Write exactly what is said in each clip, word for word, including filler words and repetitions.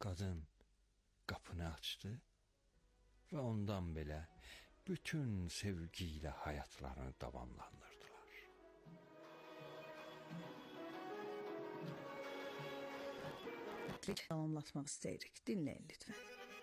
Qadın qapını açdı və ondan belə bütün sevgi ilə həyatlarını davamlandırdılar. Davamlatmaq istəyirik. Dinləyin lütfən.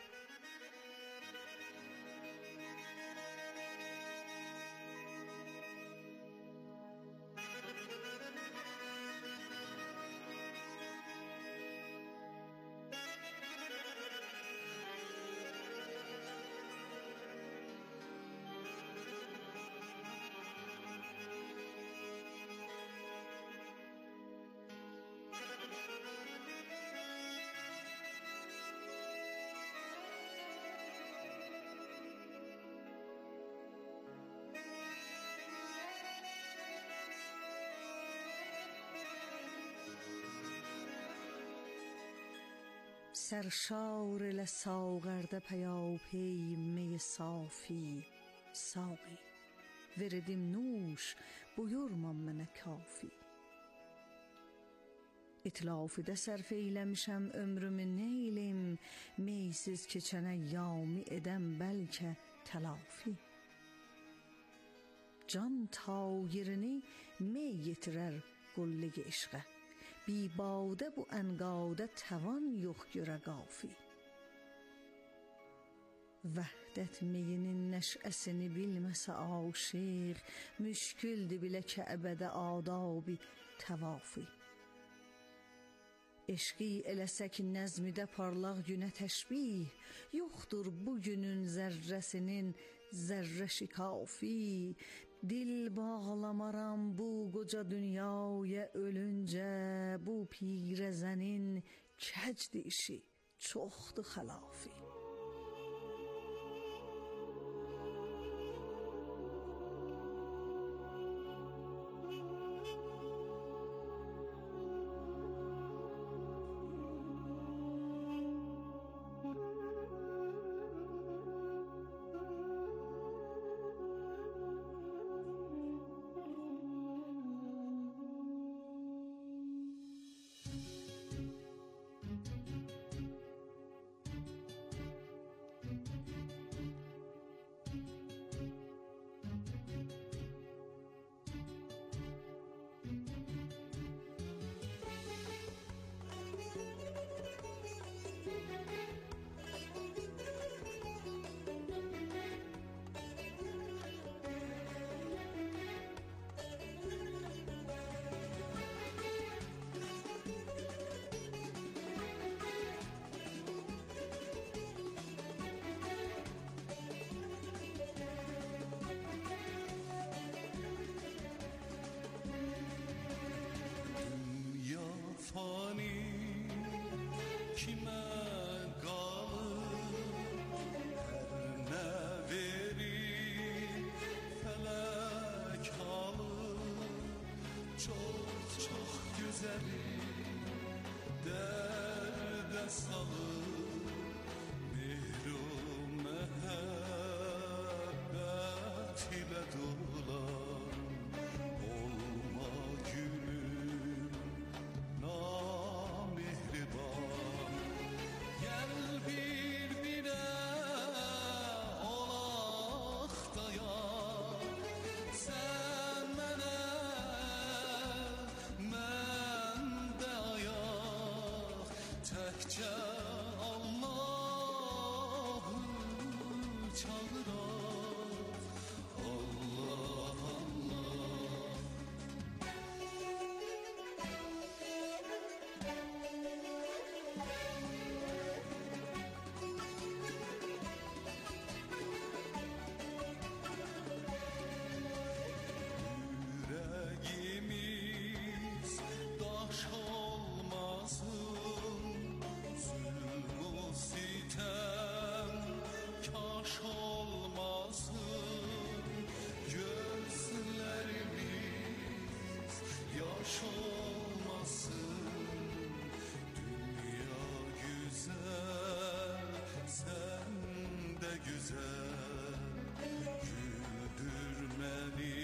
سرشار لساغرده پیاپی می صافی ساقی وردیم نوش buyurma mənə kafi. İtlafidə sərf eyləmişəm ömrümü neylim, meysiz keçənə yami edəm bəlkə təlafi. Can tayirini mey yetirər qulluq eşqə, bی باده bu انقاده توان yox görə qafi. Vəhdət meyinin nəşəsini bilməsə aşiq, müşküldür bilə Kəbədə adabi təvafi. Eşqi eləsək nəzmidə parlaq günə təşbih, yoxdur bu günün zərrəsinin zərrəşi kafi. Dil bağlamaram bu qoca dünyaya ölüncə, bu pirəzənin kəcd işi çoxdur xəlafi. fani kime kalır, her ne verir felek alır. Çok çok güzeli derde salır, mihru mehabbet ile dolan. Olma gülüm namihriban, gel birbirine olaq dayan. Sen mene, mən de ayaq, təkcə Allah'ı çağıraq. Allah Allah. Yüreğimiz daş olmasın, zulmü sitem kaş olmasın. Gözlerimiz yaş olmasın. Dünya güzel, sen de güzel. Güldür beni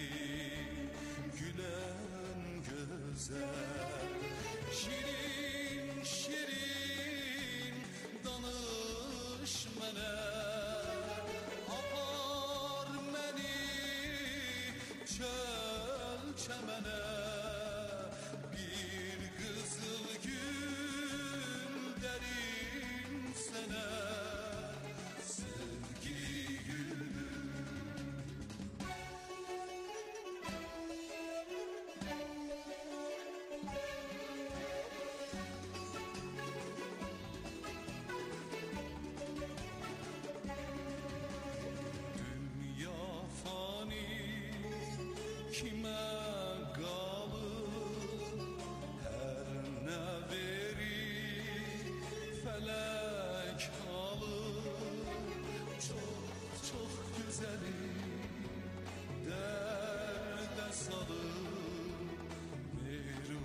gülen güzel. Şirin şirin çəmənə, apar məni çöl çəmənə, bir qızıl gül dərim sənə, sevgi gülü. Kimə qalır, hər nə verir fələk alır, çox çox gözəli dərdə salır, mehru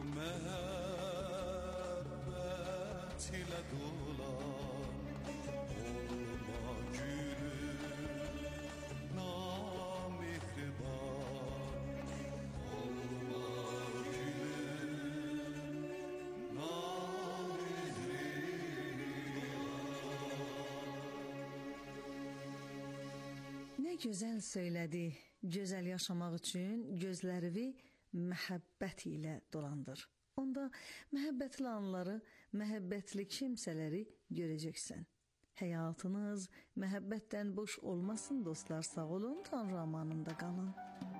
məhəbbət ilə dolar, olma gülüm namehriban. Nə gözəl söylədi, gözəl yaşamaq üçün gözlərini məhəbbət ilə dolandır. Onda məhəbbətli anları, məhəbbətli kimsələri görəcəksən. Həyatınız məhəbbətdən boş olmasın dostlar, sağ olun, Tanrı amanında qalın.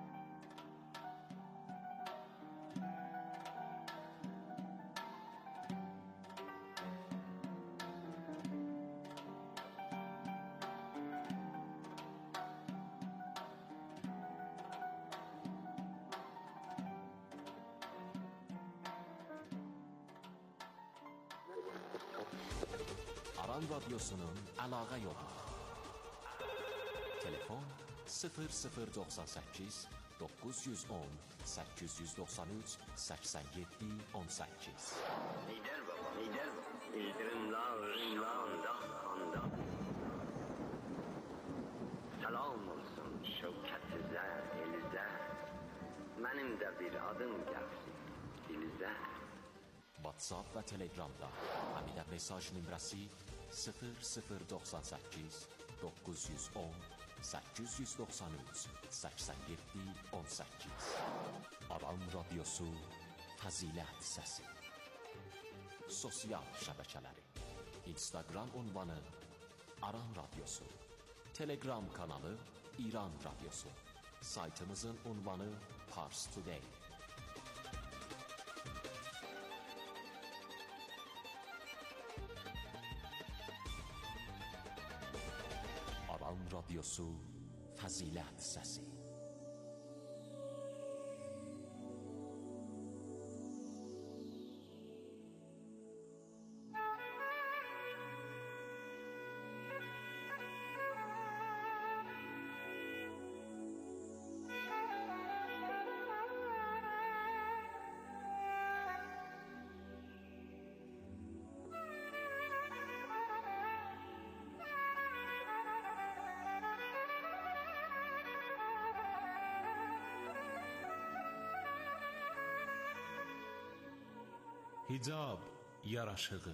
Aran Radyosu'nun əlaqə yolu. Telefon sıfır sıfır doxsan səkkiz doqquz yüz on səkkiz yüz doxsan üç səksən yeddi on səkkiz. Lider baba, lider baba. İldirim dağın dağında anda. Salam olsun şevkətizə, elizə. Mənim də bir adım gəlsin dilizə. WhatsApp və Telegramda həmidə mesaj nömrəsi sıfır sıfır doxsan səkkiz doqquz yüz on səkkiz yüz doxsan üç səksən yeddi on səkkiz. Aran Radyosu Fəzilət Səsi. Sosial şəbəkələri: Instagram ünvanı Aran Radyosu, Telegram kanalı İran Radyosu, saytımızın ünvanı Pars Today. Aran Radyosu Fəzilət Səsi. Hicab yaraşığı.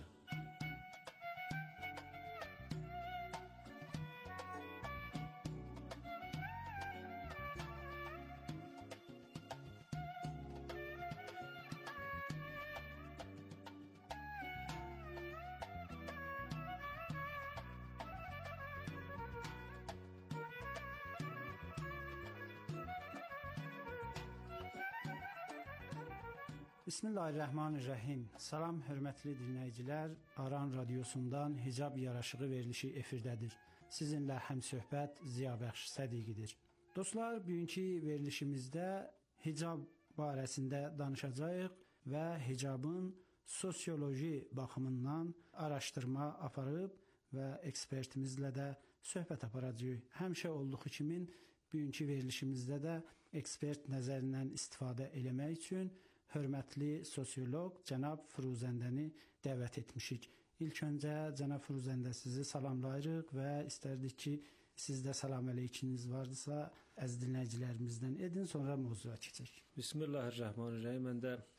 Bismillahirrahmanirrahim. Salam hörmətli dinləyicilər. Aran Radyosundan Hicab yaraşığı verilişi efirdədir. Sizinlə həmsöhbət Ziyabəxş Sədiqidir. Dostlar, bugünkü verilişimizdə hicab barəsində danışacağıq və hicabın sosioloji baxımından araşdırma aparıb və ekspertimizlə də söhbət aparacağıq. Həmişə olduğu kimi bugünkü verilişimizdə də ekspert nəzərindən istifadə eləmək üçün hörmətli sosioloq cənab Firuzəndəni dəvət etmişik. İlk öncə cənab Firuzəndə sizi salamlayırıq və istərdik ki, sizdə salam əleykiniz vardısa, əziz dinləyicilərimizdən edin, sonra mövzuya keçək. Bismillahirrahmanirrahim. Mən də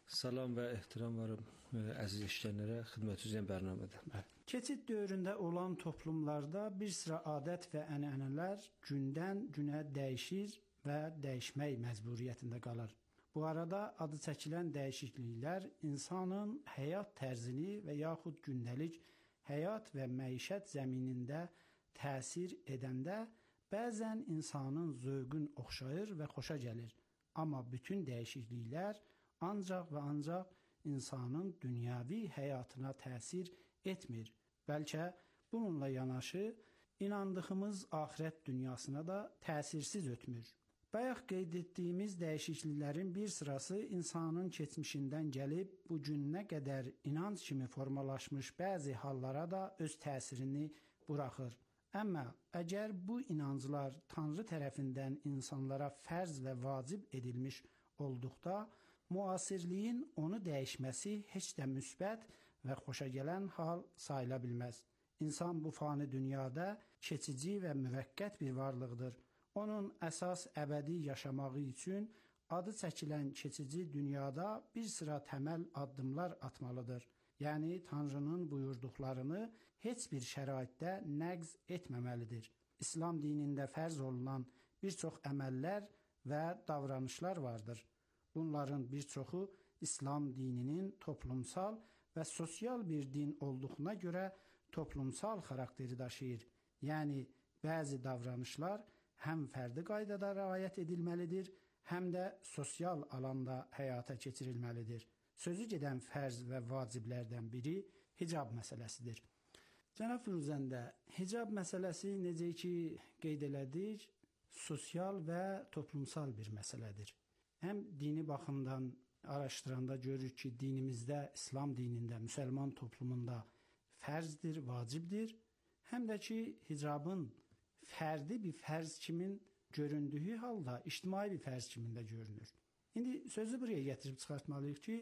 Salam və ehtiram varım əziz eşidənlərə, xidmət üzrə bərnamədə. Keçid dövründə olan toplumlarda bir sıra adət və ənənələr gündən günə dəyişir və dəyişmək məcburiyyətində qalır. Bu arada adı çəkilən dəyişikliklər insanın həyat tərzini və yaxud gündəlik həyat və məişət zəminində təsir edəndə bəzən insanın zövqün oxşayır və xoşa gəlir. Amma bütün dəyişikliklər ancaq və ancaq insanın dünyəvi həyatına təsir etmir. Bəlkə bununla yanaşı inandığımız axirət dünyasına da təsirsiz ötmür. Bayaq qeyd etdiyimiz dəyişikliklərin bir sırası insanın keçmişindən gəlib bu günə qədər inanc kimi formalaşmış bəzi hallara da öz təsirini buraxır. Amma əgər bu inanclar Tanrı tərəfindən insanlara fərz və vacib edilmiş olduqda, müasirliyin onu dəyişməsi heç də müsbət və xoşagələn hal sayıla bilməz. İnsan bu fani dünyada keçici və müvəqqət bir varlıqdır. Onun əsas əbədi yaşamağı üçün adı çəkilən keçici dünyada bir sıra təməl addımlar atmalıdır. Yəni Tanrının buyurduqlarını heç bir şəraitdə nəqz etməməlidir. İslam dinində fərz olunan bir çox əməllər və davranışlar vardır. Bunların bir çoxu İslam dininin toplumsal və sosial bir din olduğuna görə toplumsal xarakteri daşıyır. Yəni bəzi davranışlar həm fərdi qaydada riayət edilməlidir, həm də sosial alanda həyata keçirilməlidir. Sözü gedən fərz və vaciblərdən biri hicab məsələsidir. Cənab Firuzəndə, hicab məsələsi necə ki qeyd elədik, sosial və toplumsal bir məsələdir. Həm dini baxımdan araşdıranda görürük ki, dinimizdə, İslam dinində, müsəlman toplumunda fərzdir, vacibdir. Həm də ki, hicabın fərdi bir fərz kimin göründüyü halda ictimai bir fərz kimində görünür. İndi sözü buraya gətirib çıxartmalıyıq ki,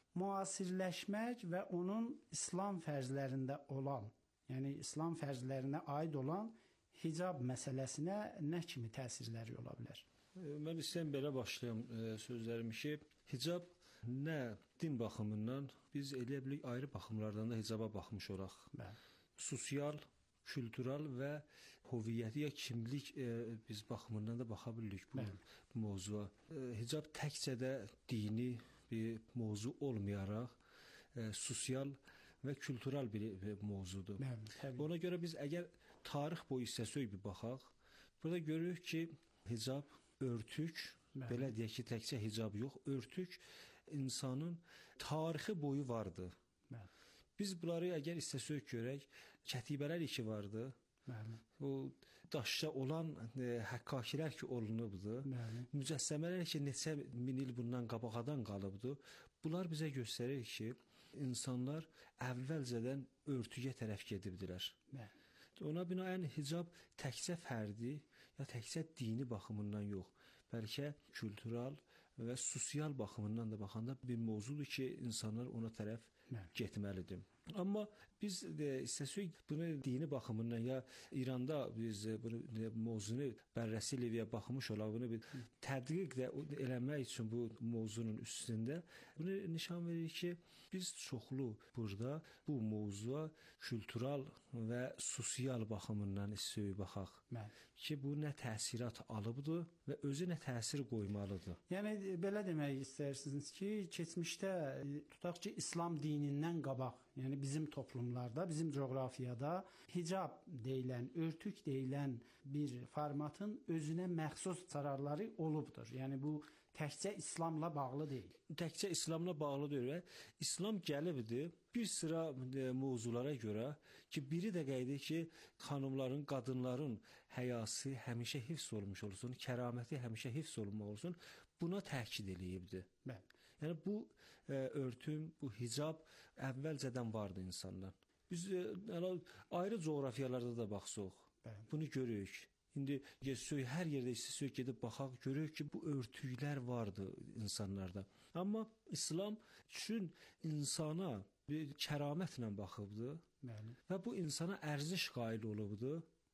müasirləşmək və onun İslam fərzlərində olan, yəni İslam fərzlərinə aid olan hicab məsələsinə nə kimi təsirləri ola bilər? Mən istəyəm belə başlayım sözlərimi ki, hicab nə din baxımından biz eləyə bilirik ayrı baxımlardan da hicaba baxmış olaq. Bəli. Sosial, kültürel və hüviyyəti ya kimlik e, biz baxımından da baxa bilirik bu Bəli. mövzuya. E, hicab təkcə də dini bir mövzu olmayaraq e, sosial və kültürel bir, bir mövzudur. Bəli, ona görə biz əgər tarix boyu istəsək bir baxaq, burada görürük ki, hicab, örtük, Bəli. belə deyək ki, təkcə hicab yox, örtük insanın tarixi boyu vardı. Bəli. Biz bunları əgər istəsək görək, kətibələr iki vardı. Bəli. O daşda olan e, həqqaqilər ki olunubdu. Bəli. Mücəssəmələr ki neçə min il bundan qabaqadan qalıbdı. Bunlar bizə göstərir ki, insanlar əvvəlcədən örtüyə tərəf gedibdilər. Bəli. Ona binaən hicab təkcə fərdi ya təkcə dini baxımından yox, bəlkə kültürel və sosial baxımından da baxanda bir mövzudur ki, insanlar ona tərəf Bəli. getməlidir. Amma biz e, istəsək bunu dini baxımından ya İranda biz e, bunu e, mövzunu bərrəsiliyə baxmış olaq, bunu bir tədqiq də eləmək üçün bu mövzunun üstündə bunu nişan verir ki, biz çoxlu burada bu mövzuya kültürel və sosial baxımından istəyək baxaq. Bəli. Ki bu nə təsirat alıbdı və özü nə təsir qoymalıdır. Yəni belə demək istəyirsiniz ki, keçmişdə tutaq ki, İslam dinindən qabaq, yəni bizim toplumlarda, bizim coğrafiyada hicab deyilən, örtük deyilən bir formatın özünə məxsus qərarları olubdur. Yəni bu təkcə İslamla bağlı deyil. Təkcə İslamla bağlı deyil. İslam gəlibdi bir sıra e, mövzulara görə ki, biri də qeydi ki, xanımların, qadınların həyası həmişə hifz olmuş olsun, kəraməti həmişə hifz olunmaq olsun, buna təkid eləyibdi. Bəli. Yəni bu e, örtüm, bu hicab əvvəlcədən vardı insanlar. Biz e, ayrı coğrafiyalarda da baxsaq, Bəli. bunu görürük. İndi gəzsək, hər yerdə istəsək gedib baxaq, görürük ki, bu örtüklər vardı insanlarda. Amma İslam üçün insana bir kəramətlə baxıbdı. Bəli. Və bu insana ərziş qail olubdu.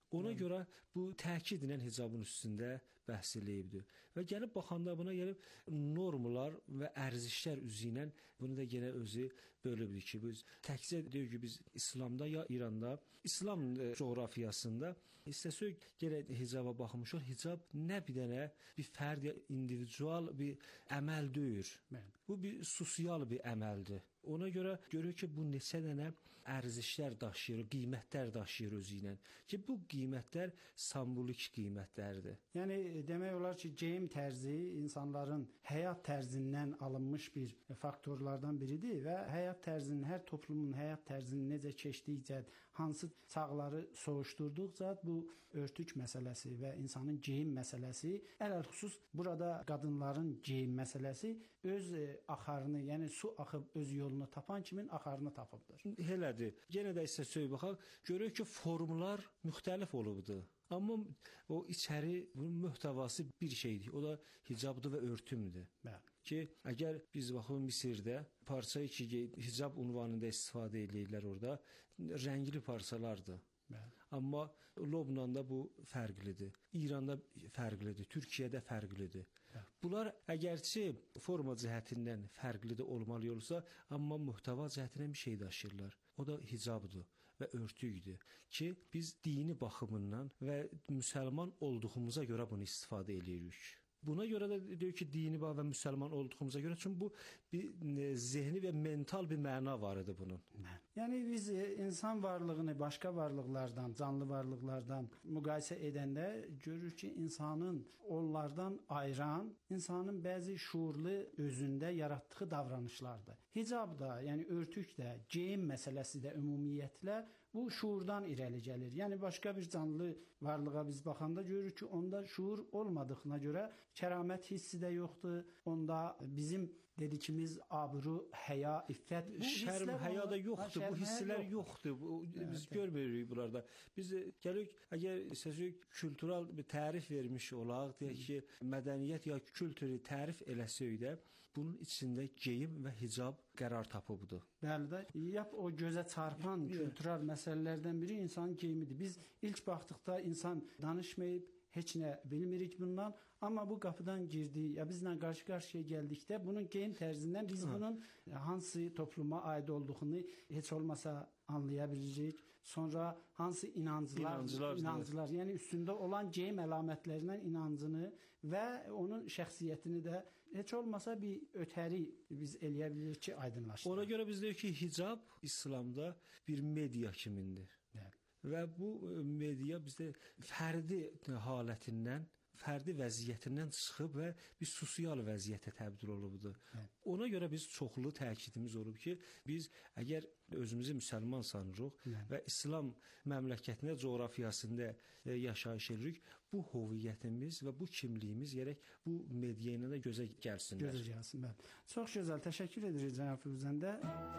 Ona hmm. görə bu təkidlə hicabın üstündə bəhs eləyibdir. Və gəlib baxanda buna gəlib normlar və ərzişlər üzü ilə bunu da yenə özü bölübdür ki, biz təkcə deyir ki, biz İslamda ya İranda, İslam e, coğrafiyasında istəsək gərək hicaba baxmışıq. Hicab nə bir dənə bir fərd ya individual bir əməl deyil. Bu bir sosial bir əməldir. Ona görə görürük ki, bu neçə dənə ərzişlər daşıyır, qiymətlər daşıyır özü ilə. Ki, bu qiymətlər simvolik qiymətlərdir. Yəni demək olar ki, geyim tərzi insanların həyat tərzindən alınmış bir faktorlardan biridir və həyat tərzinin, hər toplumun həyat tərzinin necə keçdikcə, hansı çağları soğuşdurduqca bu örtük məsələsi və insanın geyim məsələsi, ələlxüsus burada qadınların geyim məsələsi öz axarını, yəni su axıb öz yolunu tapan kimin axarını tapıbdır. Elədir. Yenə də isə söy baxaq, görürük ki, formlar müxtəlif olubdur. Amma o içəri bunun möhtəvası bir şeydir. O da hicabdır və örtümdür. Bəli. Ki, əgər biz baxaq Misirdə parçayı ki, hicab ünvanında istifadə edirlər orada, rəngli parçalardır. Bəli. Amma Lobnanda bu fərqlidir. İranda fərqlidir, Türkiyədə fərqlidir. Bəli. Bunlar əgərçi forma cəhətindən fərqli də olmalı olsa, amma mühtəva cəhətindən bir şey daşıyırlar. O da hicabdır və örtüydür ki, biz dini baxımından və müsəlman olduğumuza görə bunu istifadə edirik. Buna görə də deyir ki, dini və müsəlman olduğumuza görə, çünki bu bir zehni və mental bir məna var idi bunun. Yəni biz insan varlığını başqa varlıqlardan, canlı varlıqlardan müqayisə edəndə görürük ki, insanın onlardan ayıran, insanın bəzi şuurlu özündə yaratdığı davranışlardır. Hicab da, yəni örtük də, geyim məsələsi də ümumiyyətlə bu şuurdan irəli gəlir. Yəni başqa bir canlı varlığa biz baxanda görürük ki, onda şuur olmadığına görə kəramət hissi də yoxdur. Onda bizim dedikimiz abru, həya, iffət, bu şərm, həya da yoxdur. Bu hisslər yoxdur. Bu, biz evet, görmürük bunlarda. Biz gəlirik, əgər sözük kültural bir tərif vermiş olaq, deyək ki, mədəniyyət ya kültürü tərif eləsək də, bunun içində geyim və hicab qərar tapıbdır. Bəli də, yap o gözə çarpan kültürel məsələlərdən biri insanın geyimidir. Biz ilk baxdıqda insan danışmayıb, heç nə bilmirik bundan, amma bu qapıdan girdi, ya bizlə qarşı-qarşıya gəldikdə bunun geyim tərzindən biz bunun hansı topluma aid olduğunu heç olmasa anlaya bilirik. Sonra hansı inancılar, inancılar, inancılar yəni üstündə olan geyim əlamətlərindən inancını və onun şəxsiyyətini də heç olmasa bir ötəri biz eləyə bilirik ki, aydınlaşdırır. Ona görə biz deyirik ki, hicab İslamda bir media kimindir. Bəli. Və bu media bizdə fərdi halətindən, fərdi vəziyyətindən çıxıb və bir sosial vəziyyətə təbdil olubdur. Evet. Ona görə biz çoxlu təkidimiz olub ki, biz əgər özümüzü müsəlman sanırıq evet. və İslam məmləkətində, coğrafiyasında yaşayış edirik, bu hüviyyətimiz və bu kimliyimiz gərək bu media ilə də gözə gəlsinlər. Gözə gəlsin, bəli. Çox gözəl, təşəkkür edirik cənab Firuzəndə.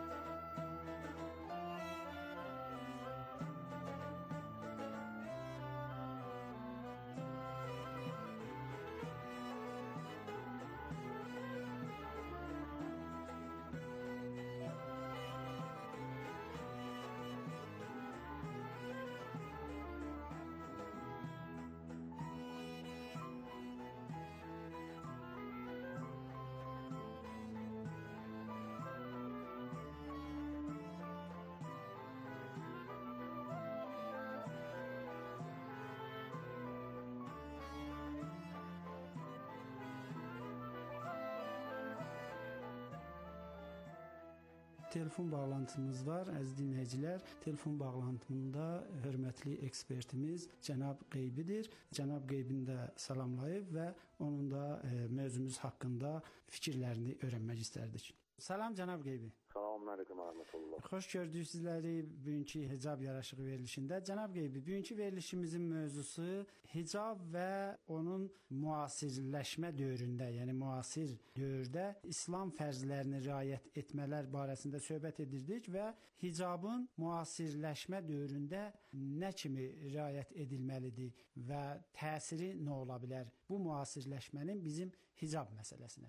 Telefon bağlantımız var, əziz dinləyicilər. Telefon bağlantımında hörmətli ekspertimiz cənab Qeybidir. Cənab Qeybini də salamlayıb və onun da e, mövzumuz haqqında fikirlərini öyrənmək istərdik. Salam cənab Qeybi. Salamünaleyküm rahmetullah. Xoş gördük sizləri bugünkü hicab yaraşığı verilişində. Cənab Qeybi, bugünkü verilişimizin mövzusu hicab və onun müasirləşmə dövründə, yəni müasir dövrdə İslam fərzlərini riayət etmələr barəsində söhbət edirdik və hicabın müasirləşmə dövründə nə kimi riayət edilməlidir və təsiri nə ola bilər bu müasirləşmənin bizim hicab məsələsinə?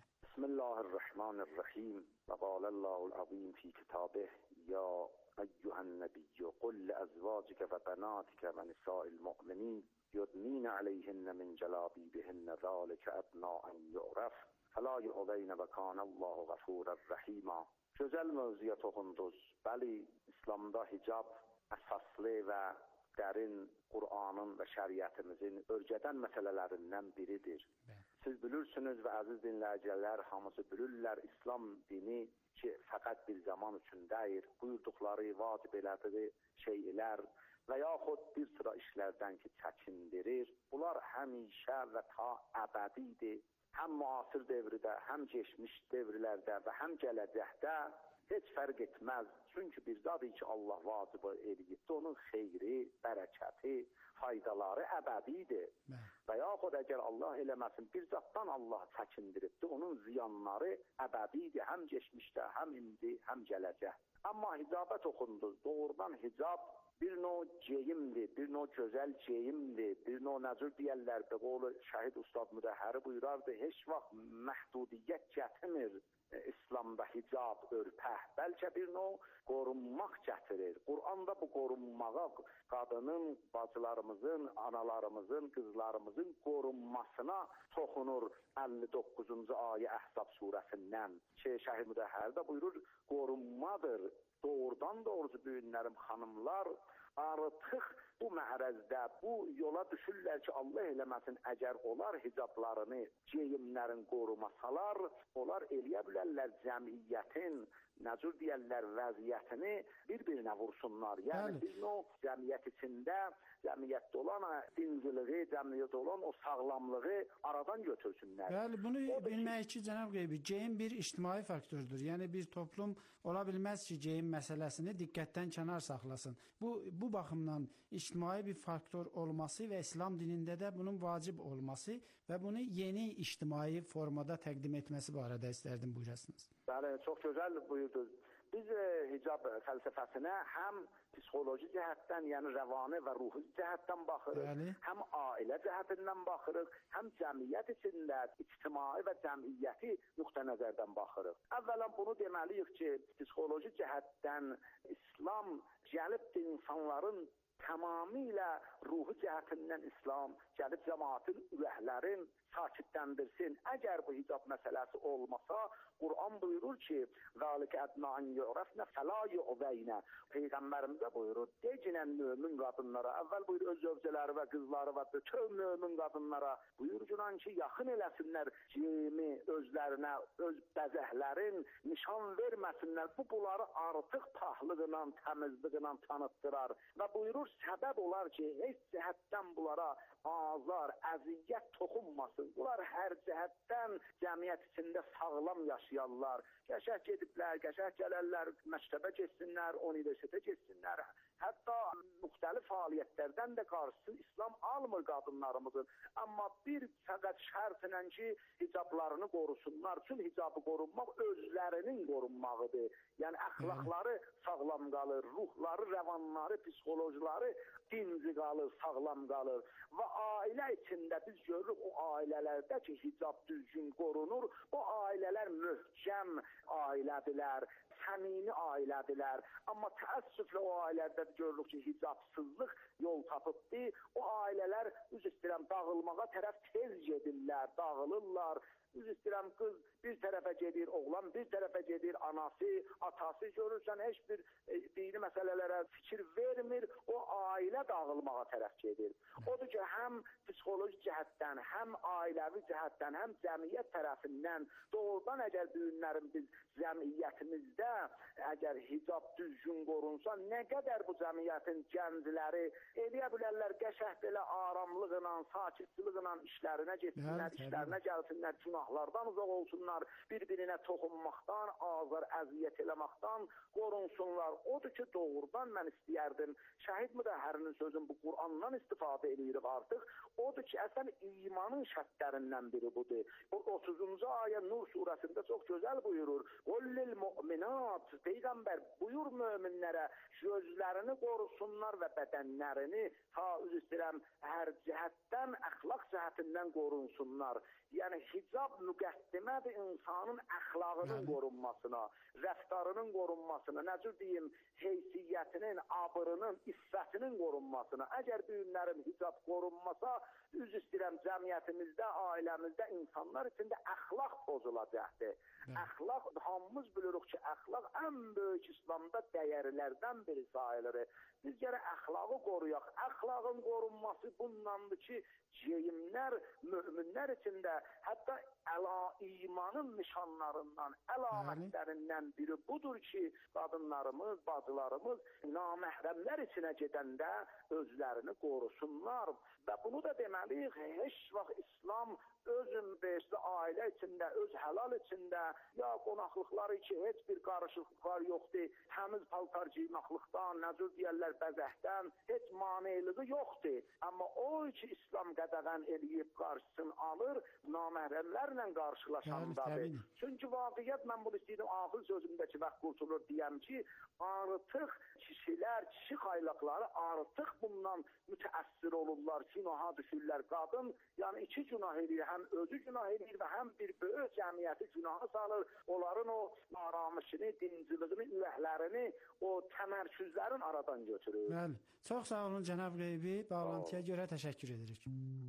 Bismillahirrahmanirrahim. وقال الله العظيم في كتابه يا أيها النبي قل لأزواجك وبناتك ونساء المؤمنين يدنين عليهن من جلابيبهن ذلك أدنى أن يعرف فلا يؤذين وكان الله غفورا رحيما. Gözəl mövzuya toxundunuz. Bəli, İslamda hicab əsaslı və dərin Qur'anın və şəriətimizin örgədən məsələlərindən biridir. Siz bilirsiniz və əziz dinləyicilər hamısı bilirlər, İslam dini ki, fəqət bir zaman üçün deyil, buyurduqları, vacib elədiyi şeylər və yaxud bir sıra işlərdən ki, çəkindirir. Bunlar həmişə və ta əbədidir. Həm müasir devrdə, həm keçmiş devrlərdə və həm gələcəkdə heç fərq etməz. Çünki bir zadır ki, Allah vacib eləyibdir. Onun xeyri, bərəkəti, faydaları əbədidir. Və yaxud əgər Allah eləməsin, bir zatdan Allah çəkindiribdir. Onun ziyanları əbədidir. Həm keçmişdə, həm indi, həm gələcək. Amma hicabə toxundunuz. Doğrudan hicab bir növ geyimdir, bir növ gözəl geyimdir, bir növ necür deyərlər, bu qolu Şəhid Ustad Müdəhhəri buyurardı, heç vaxt məhdudiyyət gətirmir İslamda hicab, örpək, bəlkə bir növ qorunmaq gətirir. Qur'anda bu qorunmağa, qadının, bacılarımızın, analarımızın, qızlarımızın qorunmasına toxunur əlli doqquzuncu ayə Əhzab surəsindən ki, Şəhid Müdəhhəri də buyurur, qorunmadır. Doğrudan doğrusu büyünlərim, xanımlar artıq bu məhrəzdə, bu yola düşürlər ki, Allah eləməsin, əgər onlar hicablarını, geyimlərin qorumasalar, onlar eləyə bilərlər cəmiyyətin, necür deyərlər, vəziyyətini bir-birinə vursunlar. Yəni, Bəli. biz o cəmiyyət içində, cəmiyyətdə olan dinciliği, cəmiyyətdə olan o sağlamlığı aradan götürsünlər. Bəli, bunu O da ki- bilmək ki, cənab qeybi, geyim bir ictimai faktordur. Yəni bir toplum ola bilməz ki, geyim məsələsini diqqətdən kənar saxlasın. Bu bu baxımdan ictimai bir faktor olması və İslam dinində də bunun vacib olması və bunu yeni ictimai formada təqdim etməsi barədə istərdim buyurasınız. Bəli, çox gözəl buyurdunuz. Biz e, hicab fəlsəfəsinə həm psixoloji cəhətdən, yəni rəvani və ruhi cəhətdən baxırıq, Bəli. həm ailə cəhətindən baxırıq, həm cəmiyyət içində ictimai və cəmiyyəti nöqtə-nəzərdən baxırıq. Əvvələn bunu deməliyik ki, psixoloji cəhətdən İslam gəlib insanların tamamilə ruhi cəhətindən İslam gəlib cəmaatın ürəklərin sakitləndirsin. Əgər bu hicab məsələsi olmasa, Qur'an buyurur ki, "Zalike adna an yu'rafna fala yu'zayna." Peyğəmbərimiz də buyurur, decinən mömin qadınlara, əvvəl buyur öz zövcələri və qızları və bütün mömin qadınlara buyurcunan ki, yaxın eləsinlər cimi özlərinə, öz bəzəklərin nişan verməsinlər. Bu bunları artıq pahlığıyla, təmizliğiyle tanıttırar və buyurur, səbəb olar ki, heç cəhətdən bunlara azar, əziyyət toxunmasın. Bunlar hər cəhətdən cəmiyyət içində sağlam yaşayarlar. Qəşəng gediblər, qəşəng gələrlər, məktəbə getsinlər, universitetə getsinlər. Hətta müxtəlif fəaliyyətlərdən də qarşısı İslam almır qadınlarımızın. Amma bir fəqət şərtlə ki, hicablarını qorusunlar. Çünki hicabı qorunmaq özlərinin qorunmağıdır. Yəni əxlaqları sağlam qalır, ruhları, rəvanları, psixolojiləri dinci qalır, sağlam qalır. Və ailə içində biz görürük o ailələrdə ki, hicab düzgün qorunur. O ailələr möhkəm ailədirlər, səmimi ailədirlər. Amma təəssüflə o ailədə görürük ki, hicabsızlıq yol tapıbdır. O ailələr üz istəyirəm dağılmağa tərəf tez gedirlər, dağılırlar. Üz istəyirəm qız bir tərəfə gedir, oğlan bir tərəfə gedir, anası, atası görürsən heç bir e, dini məsələlərə fikir vermir, o ailə dağılmağa tərəf gedir. Odur ki, həm psixoloji cəhətdən, həm ailəvi cəhətdən, həm cəmiyyət tərəfindən doğrudan əgər düyünlərin biz cəmiyyətimizdə əgər hicab düzgün qorunsa, nə qədər bu cəmiyyətin gəncləri eləyə bilərlər qəşəng belə aramlıqla, sakitçiliklə işlərinə getsinlər, Bəli, işlərinə gəlsinlər, günahlardan uzaq olsunlar, bir-birinə toxunmaqdan, azar, əziyyət eləməkdən qorunsunlar. Odur ki, doğrudan mən istəyərdim, Şəhid Müdəhhər Təhərinin sözün bu Qur'andan istifadə edirik artıq. Odur ki, əsən imanın şərtlərindən biri budur. Bu otuzuncu ayə Nur surəsində çox gözəl buyurur. Qullil mu'minat, Peyğəmbər buyur möminlərə gözlərini qorusunlar və bədənlərini ta üz istirəm hər cəhətdən, əxlaq cəhətindən qorunsunlar. Yəni hicab müqəddimədir insanın əxlaqının qorunmasına, rəftarının qorunmasına, necə deyim, heysiyyətinin, abrının, iffətinin qorunmasına. Əgər bu günlərin hicab qorunmasa, üz istirəm cəmiyyətimizdə, ailəmizdə, insanlar içində əxlaq pozulacaqdır. Əxlaq, hamımız bilirik ki, əxlaq ən böyük İslamda dəyərlərdən biri sayılır. Biz gərək əxlağı qoruyaq. Əxlaqın qorunması bundandır ki, geyimlər möminlər içində hətta əla imanın nişanlarından, əlamətlərindən biri budur ki, qadınlarımız, bacılarımız naməhrəmlər içinə gedəndə özlərini qorusunlar. Və bunu da deməliyik, heç vaxt İslam özün beşli ailə içində, öz həlal içində, ya qonaqlıqları ki, heç bir qarışıqlıqlar yoxdur, təmiz paltar giymaqlıqdan, necə deyərlər, bəzəkdən, heç maneliği yoxdur. Amma o ki, İslam qədəğən eləyib qarşısını alır, naməhrəmlərlə qarşılaşandadır. Çünki vaqiyyət, mən bunu istəyirəm, axır sözümdəki vaxt qurtulur deyəm ki, artıq kişilər, kişi xaylaqları artıq bundan mütəəssir olurlar, günaha düşürlər. Qadın, yəni iki günah eləyir, həm özü günah eləyir və həm bir böyük cəmiyyəti günaha salır. Onların o aramışını, dinciliyini, ürəklərini, o təmərküzlərin aradan götürür. Bəli. Çox sağ olun cənab Qeybi. Bağlantıya görə təşəkkür edirik.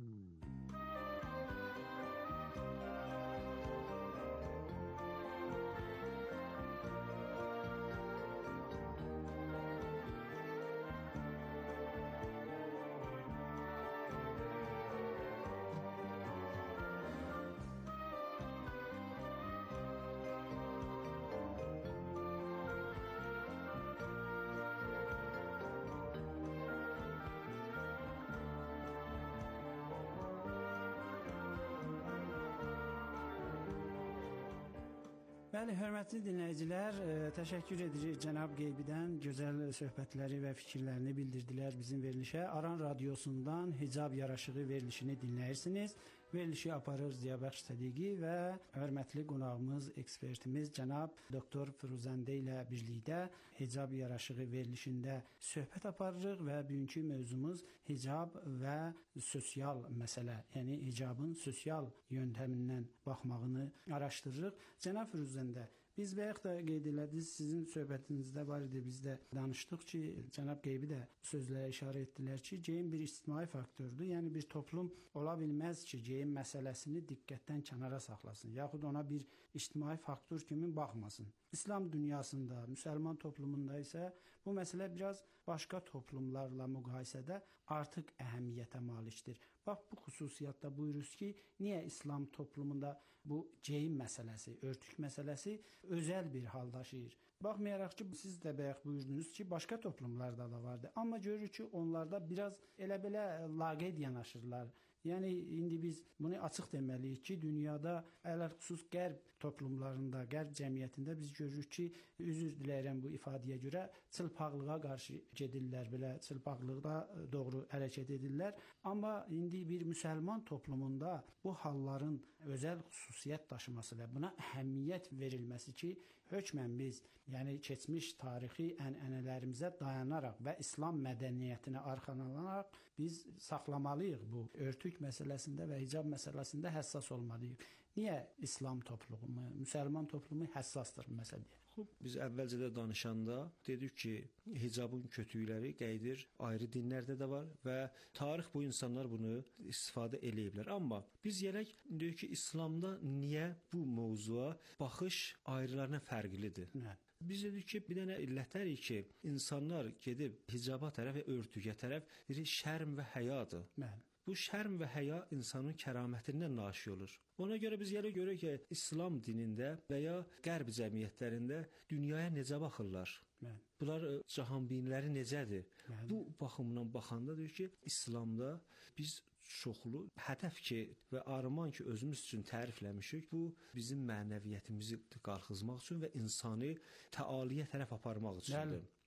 Bəli, hörmətli dinləyicilər, təşəkkür edirik cənab Qeybidən. Gözəl söhbətləri və fikirlərini bildirdilər bizim verilişə. Aran radiosundan hicab yaraşığı verilişini dinləyirsiniz. Verilişi aparır Ziyabəxş Sədiqi və hörmətli qonağımız, ekspertimiz cənab doktor Firuzəndə ilə birlikdə hicab yaraşığı verilişində söhbət aparırıq və bugünkü mövzumuz hicab və sosial məsələ, yəni hicabın sosial yöntəmindən baxmağını araşdırırıq. Cənab Firuzəndə, biz bayaq da qeyd elədiniz, sizin söhbətinizdə var idi, biz də danışdıq ki, cənab Qeybi də sözlərə işarə etdilər ki, geyim bir ictimai faktordur. Yəni bir toplum ola bilməz ki, geyim məsələsini diqqətdən kənara saxlasın, yaxud ona bir ictimai faktor kimi baxmasın. İslam dünyasında, müsəlman toplumunda isə bu məsələ biraz başqa toplumlarla müqayisədə artıq əhəmiyyətə malikdir. Bax, bu xüsusiyyətdə buyuruz ki, niyə İslam toplumunda bu geyim məsələsi, örtük məsələsi özəl bir hal daşıyır. Baxmayaraq ki, siz də bayaq buyurdunuz ki, başqa toplumlarda da vardır. Amma görürük ki, onlarda biraz elə-belə laqeyd yanaşırlar. Yəni, indi biz bunu açıq deməliyik ki, dünyada ələlxüsus qərb toplumlarında, qərb cəmiyyətində biz görürük ki, üzr diləyirəm bu ifadəyə görə, çılpaqlığa qarşı gedirlər, belə çılpaqlıqda doğru hərəkət edirlər. Amma indi bir müsəlman toplumunda bu halların özəl xüsusiyyət daşıması və buna əhəmiyyət verilməsi ki, hökmən biz, yəni keçmiş tarixi ənənələrimizə dayanaraq və İslam mədəniyyətinə arxalanaraq biz saxlamalıyıq bu örtük məsələsində və hicab məsələsində həssas olmalıyıq. Niyə İslam toplumu, müsəlman toplumu həssasdır bu məsələyə? Biz əvvəlcə də danışanda dedik ki, hicabın kötükləri qayıdır, ayrı dinlərdə də var və tarix bu insanlar bunu istifadə eləyiblər. Amma biz yerək deyək ki, İslamda niyə bu mövzuya baxış ayrılarına fərqlidir? Nə? Biz dedik ki, bir dənə illətlərik ki, insanlar gedib hicaba tərəf və örtüyə tərəf bir şərm və həyadır. Bəli. Bu şərm və həya insanın kəramətindən naşi olur. Ona görə biz yerə görək ki, İslam dinində və ya qərb cəmiyyətlərində dünyaya necə baxırlar? Mən. Bunlar cahanbinləri necədir? Mən. Bu baxımdan baxanda deyir ki, İslamda biz çoxlu hədəf ki və arman ki özümüz üçün tərifləmişik, bu bizim mənəviyyətimizi qalxızmaq üçün və insani təaliyə tərəf aparmaq üçündür.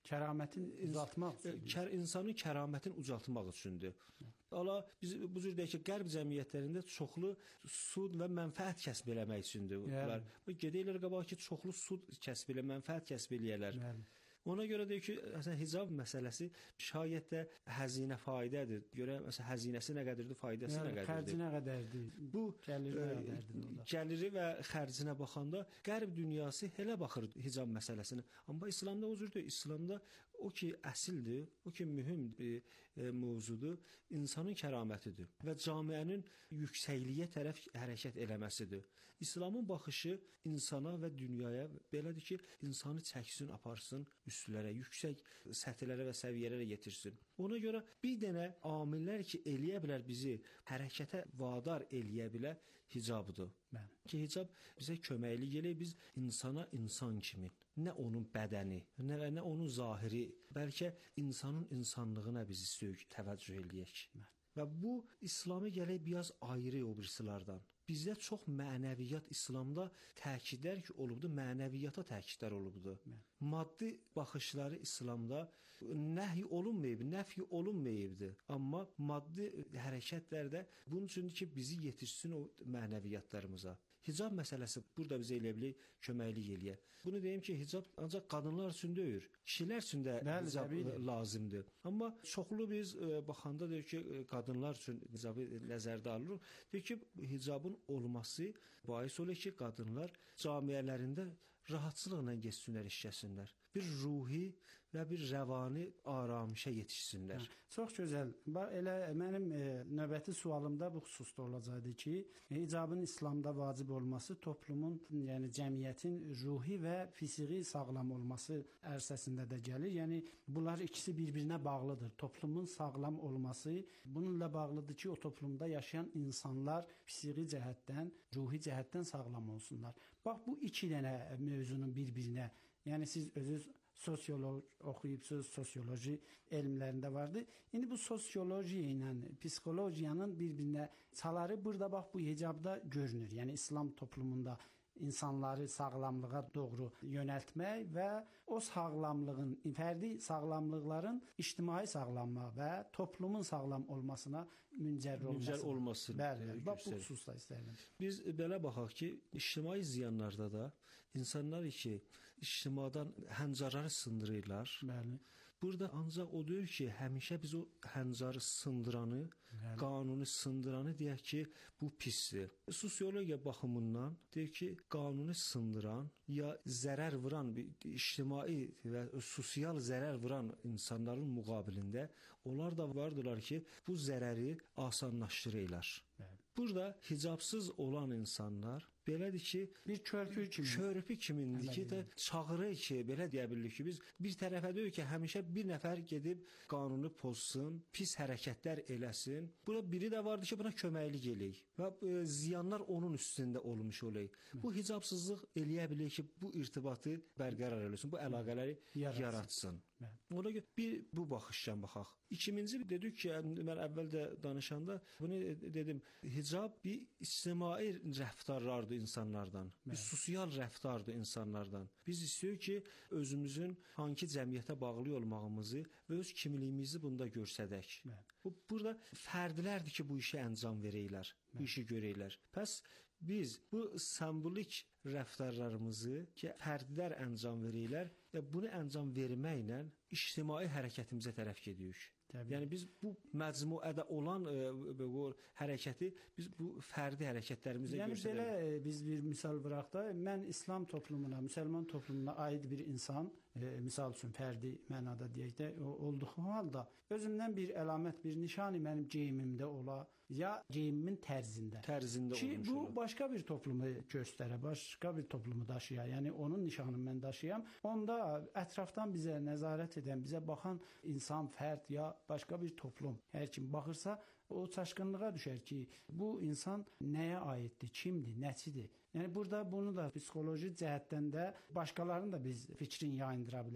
kəramətin uzatmaq üçün. Kər, insanın kəramətini ucaltmaq üçündür. Ala biz bu cür deyək ki, qərb cəmiyyətlərində çoxlu sud və mənfəət kəsb eləmək üçündür. Bunlar bu gedəylər qabaq ki, çoxlu sud kəsb elə, mənfəət kəsb eləyərlər. Ona görə deyir ki, əslən hicab məsələsi şayət də həzinə faydədir. Görə məsələn həzinəsi nə qədərdir, faydası nə qədərdir? Xərci nə qədərdir? Bu gəliri nə qədərdir? Gəliri və xərcinə baxanda qərb dünyası elə baxır hicab məsələsinə. Amma İslamda o cür deyil. İslamda o ki əsildir, o ki mühüm bir e, mövzudur, insanın kəramətidir və camiənin yüksəkliyə tərəf hərəkət eləməsidir. İslamın baxışı insana və dünyaya belədir ki, insanı çəksin, aparsın üstlərə, yüksək səthlərə və səviyyələrə yetirsin. Ona görə bir dənə amillər ki, eləyə bilər bizi hərəkətə vadar eləyə bilər hicabdır. Bəli. Ki hicab bizə köməklik eləyir, biz insana insan kimi, nə onun bədəni, nə, nə onun zahiri, bəlkə insanın insanlığına biz istəyik, təvəccüh eləyək. Bəli. Və bu İslamı gələk biraz ayrı o birisilərdən. Bizdə çox mənəviyyat İslamda təkidlər ki, olubdur, mənəviyyata təkidlər olubdur. Bəli. Maddi baxışları İslamda nəhy olunmayıb, nəfy olunmayıbdır. Amma maddi hərəkətlərdə bunun üçündür ki, bizi yetirsin o mənəviyyatlarımıza. Hicab məsələsi burada bizə elə bilir, köməklik eləyər. Bunu deyim ki, hicab ancaq qadınlar üçün deyil, kişilər üçün də Bəli, hicab təbii. lazımdır. Amma çoxlu biz e, baxanda deyir ki, qadınlar üçün hicabı nəzərdə alırıq. Deyir ki, hicabın olması bais olur ki, qadınlar camiələrində rahatçılıqla getsinlər, işləsinlər. Bir ruhi və bir rəvani aramişə yetişsinlər. Hə, çox gözəl. Bax elə mənim e, növbəti sualımda bu xüsusda olacaqdı ki, hicabın İslamda vacib olması toplumun, yəni cəmiyyətin ruhi və fiziki sağlam olması ərsəsində də gəlir. Yəni bunlar ikisi bir-birinə bağlıdır. Toplumun sağlam olması bununla bağlıdır ki, o toplumda yaşayan insanlar fiziki cəhətdən, ruhi cəhətdən sağlam olsunlar. Bax bu iki dənə mövzunun bir-birinə, yəni siz özünüz sosioloji oxuyubsuz, sosioloji elmlərində vardı. İndi bu sosioloji ilə psixologiyanın bir-birinə çaları burada bax bu hicabda görünür. Yəni İslam toplumunda insanları sağlamlığa doğru yönəltmək və o sağlamlığın, fərdi sağlamlıqların ictimai sağlamlığa və toplumun sağlam olmasına müncər olması. Müncər olması. Bəli, bax bu xüsusda istəyirəm. Biz belə baxaq ki, ictimai ziyanlarda da insanlar ki, ictimadan həncarları sındırırlar. Bəli. Burada ancaq o deyir ki, həmişə biz o həncarı sındıranı, Bəli. qanunu sındıranı deyək ki, bu pisdir. Sosiologiya baxımından deyir ki, qanunu sındıran ya zərər vuran, ictimai və sosial zərər vuran insanların müqabilində onlar da vardılar ki, bu zərəri asanlaşdırırlar. Bəli. Burada hicabsız olan insanlar belədir ki, bir körpü kimi, körpü kimindir ki, də çağırır ki, belə deyə bilirik ki, biz bir tərəfə deyir ki, həmişə bir nəfər gedib qanunu pozsun, pis hərəkətlər eləsin. Burada biri də vardır ki, buna köməklik eləyik və e, ziyanlar onun üstündə olmuş olay. Bu hicabsızlıq eləyə bilir ki, bu irtibatı bərqərar eləsin, bu əlaqələri yaratsın. yaratsın. Ona görə bir bu baxışdan baxaq. İkinci dedik ki, mən əvvəl də danışanda bunu dedim, hicab bir ictimai rəftarlardır insanlardan, bir sosial rəftardır insanlardan. Biz istəyirik ki, özümüzün hangi cəmiyyətə bağlı olmağımızı və öz kimliyimizi bunda görsədək. Bu, burada fərdlərdir ki, bu işi əncam verəylər, bu işi görəylər. Pəs biz bu sembolik rəftarlarımızı ki, fərdlər əncam verirlər və bunu əncam verməklə ictimai hərəkətimizə tərəf gedirik. Təbii. Yəni biz bu məcmuədə olan e, bu hərəkəti biz bu fərdi hərəkətlərimizlə yəni göstərək. Yəni belə e, biz bir misal vuraq da, mən İslam toplumuna, müsəlman toplumuna aid bir insan, e, misal üçün fərdi mənada deyək də, olduğu halda özümdən bir əlamət, bir nişani mənim geyimimdə ola, ya geyimimin tərzində. Tərzində ki, olmuş bu ola. Başqa bir toplumu göstərə, başqa bir toplumu daşıya, yəni onun nişanını mən daşıyam. Onda ətrafdan bizə nəzarət edən, bizə baxan insan, fərd ya başqa bir toplum, hər kim baxırsa, o çaşqınlığa düşər ki, bu insan nəyə aiddir, kimdir, nəçidir? Yəni burada bunu da psixoloji cəhətdən də başqalarını da biz fikrin yayındıra bilərik.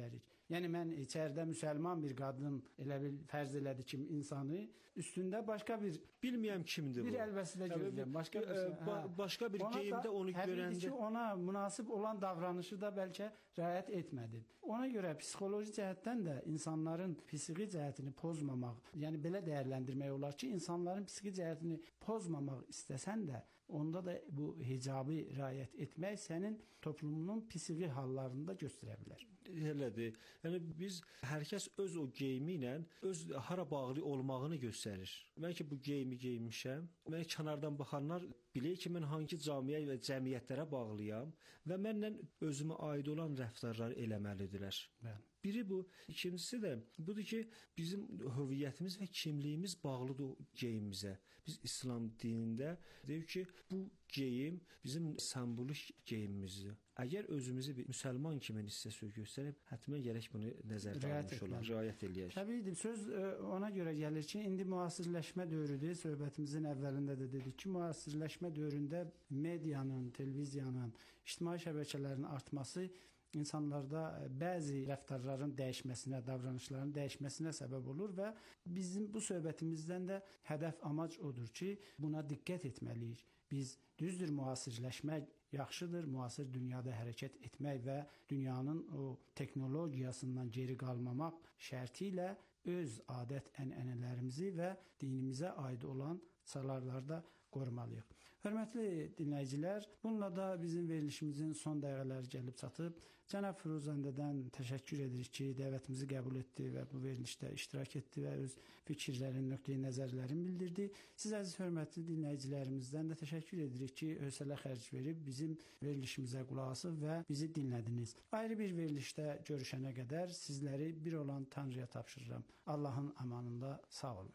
Yəni mən içəridə müsəlman bir qadın elə bil fərz elədi ki, insanı üstündə başqa bir bilməyəm kimdir bu. Bir əlbəsədə görürəm. Başqa bir ə, ba başqa bir geyimdə onu görəndə ki, ona münasib olan davranışı da bəlkə riayət etmədi. Ona görə psixoloji cəhətdən də insanların psixi cəhətini pozmamaq, yəni belə dəyərləndirmək olar ki, insanların psixi cəhətini pozmamaq istəsən də, onda da bu hicabı riayət etmək sənin toplumunun psixi hallarını da göstərə bilər. Elədir. Yəni biz hər kəs öz o geyimi ilə öz hara bağlı olmağını göstərir. Mən ki bu geyimi geyinmişəm, mən kənardan baxanlar bilir ki, mən hangi cəmiyyət və cəmiyyətlərə bağlıyam və mənlə özümə aid olan rəftarlar eləməlidirlər. Bəli. Biri bu, ikincisi də budur ki, bizim hüviyyətimiz və kimliyimiz bağlıdır o geyimimizə. Biz İslam dinində deyir ki, bu geyim bizim simvolik geyimimizdir. Əgər özümüzü bir müsəlman kimi hissəsi göstərib, həttəmən gərək bunu nəzərdə almış olaq, riayət eləyək. Təbiidir, söz ona görə gəlir ki, indi müasirləşmə dövrüdür. Söhbətimizin əvvəlində də dedik ki, müasirləşmə dövründə medianın, televiziyanın, ictimai şəbəkələrin artması insanlarda bəzi rəftarların dəyişməsinə, davranışların dəyişməsinə səbəb olur və bizim bu söhbətimizdən də hədəf amac odur ki, buna diqqət etməliyik. Biz düzdür, müasirləşmək yaxşıdır, müasir dünyada hərəkət etmək və dünyanın o texnologiyasından geri qalmamaq şərti ilə öz adət-ənənələrimizi və dinimizə aid olan çalarlarda qorumalıyıq. Hörmətli dinləyicilər, bununla da bizim verilişimizin son dəqiqələri gəlib çatıb. Cənab Firuzəndədən təşəkkür edirik ki, dəvətimizi qəbul etdi və bu verilişdə iştirak etdi və öz fikirlərini, nöqteyi nəzərlərini bildirdi. Siz əziz hörmətli dinləyicilərimizdən də təşəkkür edirik ki, hövsələ xərc verib bizim verilişimizə qulaq asıb və bizi dinlədiniz. Ayrı bir verilişdə görüşənə qədər sizləri bir olan Tanrıya tapşırıram. Allahın amanında sağ olun.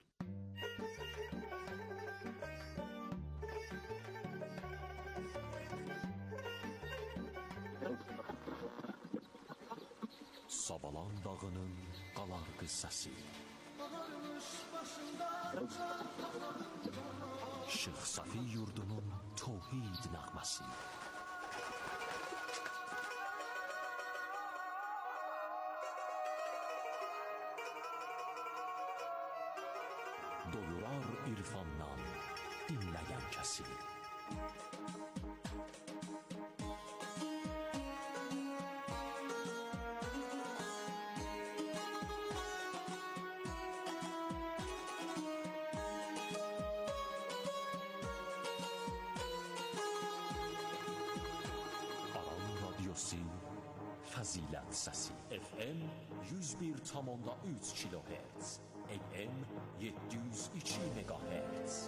Sabalan dağının qalar qıssası. Şeyx Safi yurdunun tövhid nəğməsi. Doyurar irfandan dinləyən kəsi. Fəzilət səsi. F M yüz bir tam onda üç kilohertz. A M yeddi yüz iki megahertz.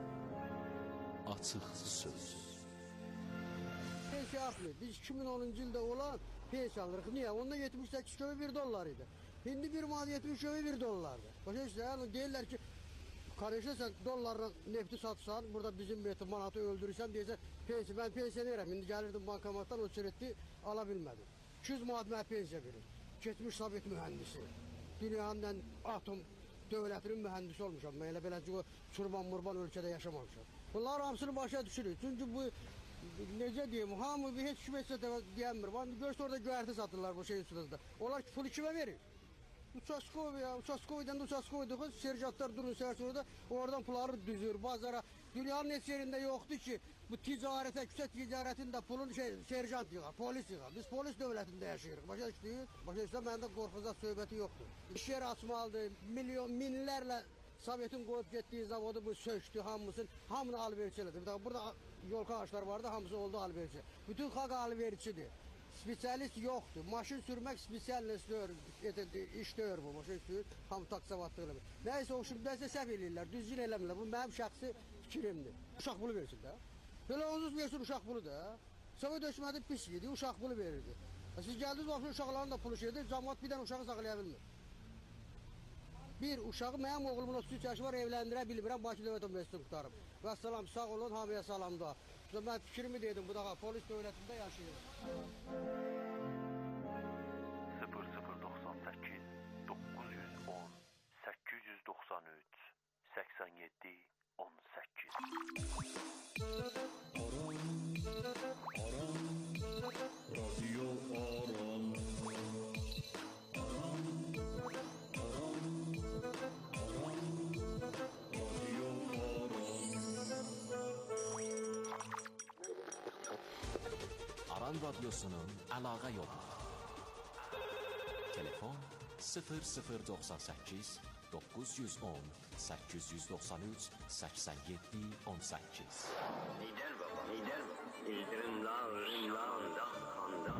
Açıq söz. Pensiya artmır. Biz iki min onuncu ildə olan pensiya alırıq. Niyə? Onda yetmiş səkkiz kövi bir dollar idi. İndi bir manat yetmiş kövi bir dollardır. Başa düşürsən? Deyirlər ki, kardeşə sən dollarla nefti satsan, burada bizim manatı öldürürsən, deyirsən, pensiya, mən pensiyonerəm. İndi gəlirdim bankomatdan o çürətdi, ala bilmədim. iki yüz manat mənə pensiya verir. Getmiş Sovet mühəndisi. Dünyanın atom dövlətinin mühəndisi olmuşam. Mən elə beləcə o çurban-murban ölkədə yaşamamışam. Bunlar hamısını başa düşürük. Çünki bu, necə deyim, hamı bir heç kim heç deyəmir. Görsə orada göyərti satırlar bu şeyin üstündə. Onlar pulu kimə verir? Uçaskovi ya, Uçaskovi'dən də Uçaskovi'də serjantlar durun səhərsin orada, oradan pulları düzür, bazara. Dünyanın heç yerində yoxdur ki, bu ticarətə, küçə ticarətində pulun şey, serjant yığar, polis yığar. Biz polis dövlətində yaşayırıq, başa düşdük. Başa düşdük, məndə qorxuzat söhbəti yoxdur. İş yer açmalıdır, milyon, minlərlə Sovetin qoyub getdiyi zavodu bu söktü, hamısını, hamını alverçilədir. Burada yolka ağaçlar vardı, hamısı oldu alverçi. Bütün xalq alverçidir. Spesialist yoxdur. Maşın sürmək spesialist iş deyir bu. Başa düşdük, hamı taksivatlı eləmir. Nəysə, o şimdi nəsə səhv eləyirlər, düzgün eləmirlər. Bu mənim şəxsi fikrimdir. Uşaq pulu versin də. Belə onsuz versin uşaq pulu da. Sovet hökuməti pis idi, uşaq pulu verirdi. Siz gəldiniz, baxın uşaqların da pulu şeydir, cəmaat bir dənə uşağı saxlaya bilmir. Bir uşağı, mənim oğlumun otuz üç yaşı var, evləndirə bilmirəm, Bakı Dövlət Universitetini qutarım. Və salam, sağ olun, hamıya salamda. Mən fikrimi dedim, bu da polis dövlətində yaşayırım. sıfır sıfır doxsan səkkiz doqquz yüz on səkkiz yüz doxsan üç səksən yeddi on səkkiz. Aram, Aram, Radio Aram. Aram. Aran Radyosu'nun əlaqə yolu. Telefon sıfır sıfır doxsan səkkiz doqquz yüz on səkkiz yüz doxsan üç səksən yeddi on səkkiz. Lider baba, lider baba. İldirimler, ünvanda, kanda.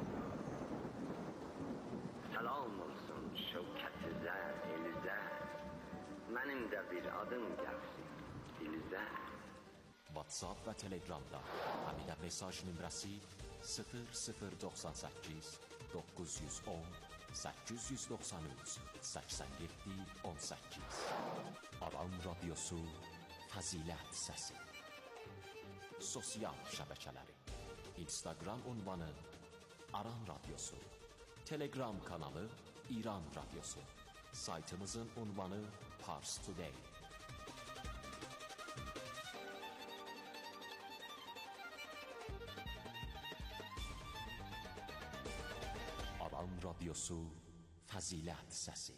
Salam olsun şevketize, elize. Benim de bir adım gelsin, dilize. WhatsApp və Telegramda həmidə mesaj nömrəsi sıfır sıfır doxsan səkkiz doqquz yüz on səkkiz yüz doxsan üç səksən yeddi on səkkiz. Aran Radyosu Fəzilət Səsi. Sosial şəbəkələri: Instagram ünvanı Aran Radyosu, Telegram kanalı İran Radyosu, saytımızın ünvanı Pars Today. Aran Radyosu Fəzilət Səsi.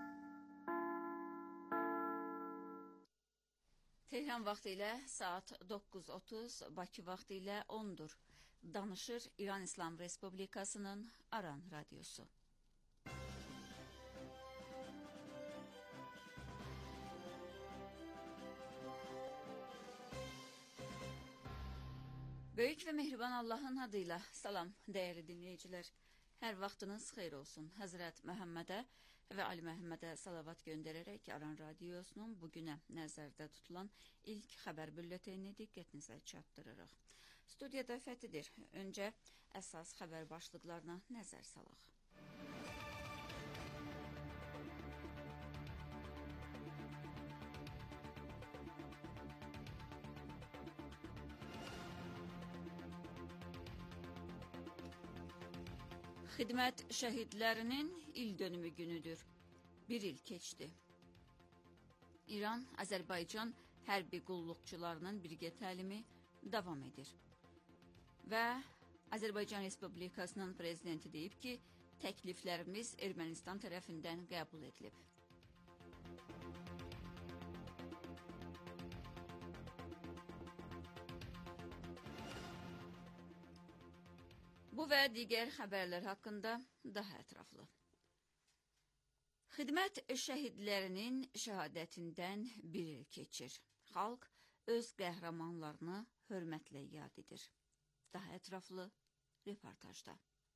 Tehran vaxtı ilə saat doqquz otuz, Bakı vaxtı ilə ondur. Danışır İran İslam Respublikasının Aran Radyosu. Böyük və mehriban Allahın adıyla salam dəyərli dinləyicilər. Hər vaxtınız xeyir olsun. Həzrət Məhəmmədə və Ali Məhəmmədə salavat göndərərək Aran Radiosunun bugünə nəzərdə tutulan ilk xəbər bülletenini diqqətinizə çatdırırıq. Studiyada Fəthidir. Öncə əsas xəbər başlıqlarına nəzər salaq. Xidmət şəhidlərinin il dönümü günüdür. Bir il keçdi. İran, Azərbaycan hərbi qulluqçularının birgə təlimi davam edir. Və Azərbaycan Respublikasının prezidenti deyib ki, təkliflərimiz Ermənistan tərəfindən qəbul edilib. Bu və digər xəbərlər haqqında daha ətraflı. Xidmət şəhidlərinin şəhadətindən bir il keçir. Xalq öz qəhrəmanlarını hörmətlə yad edir. Daha ətraflı reportajda.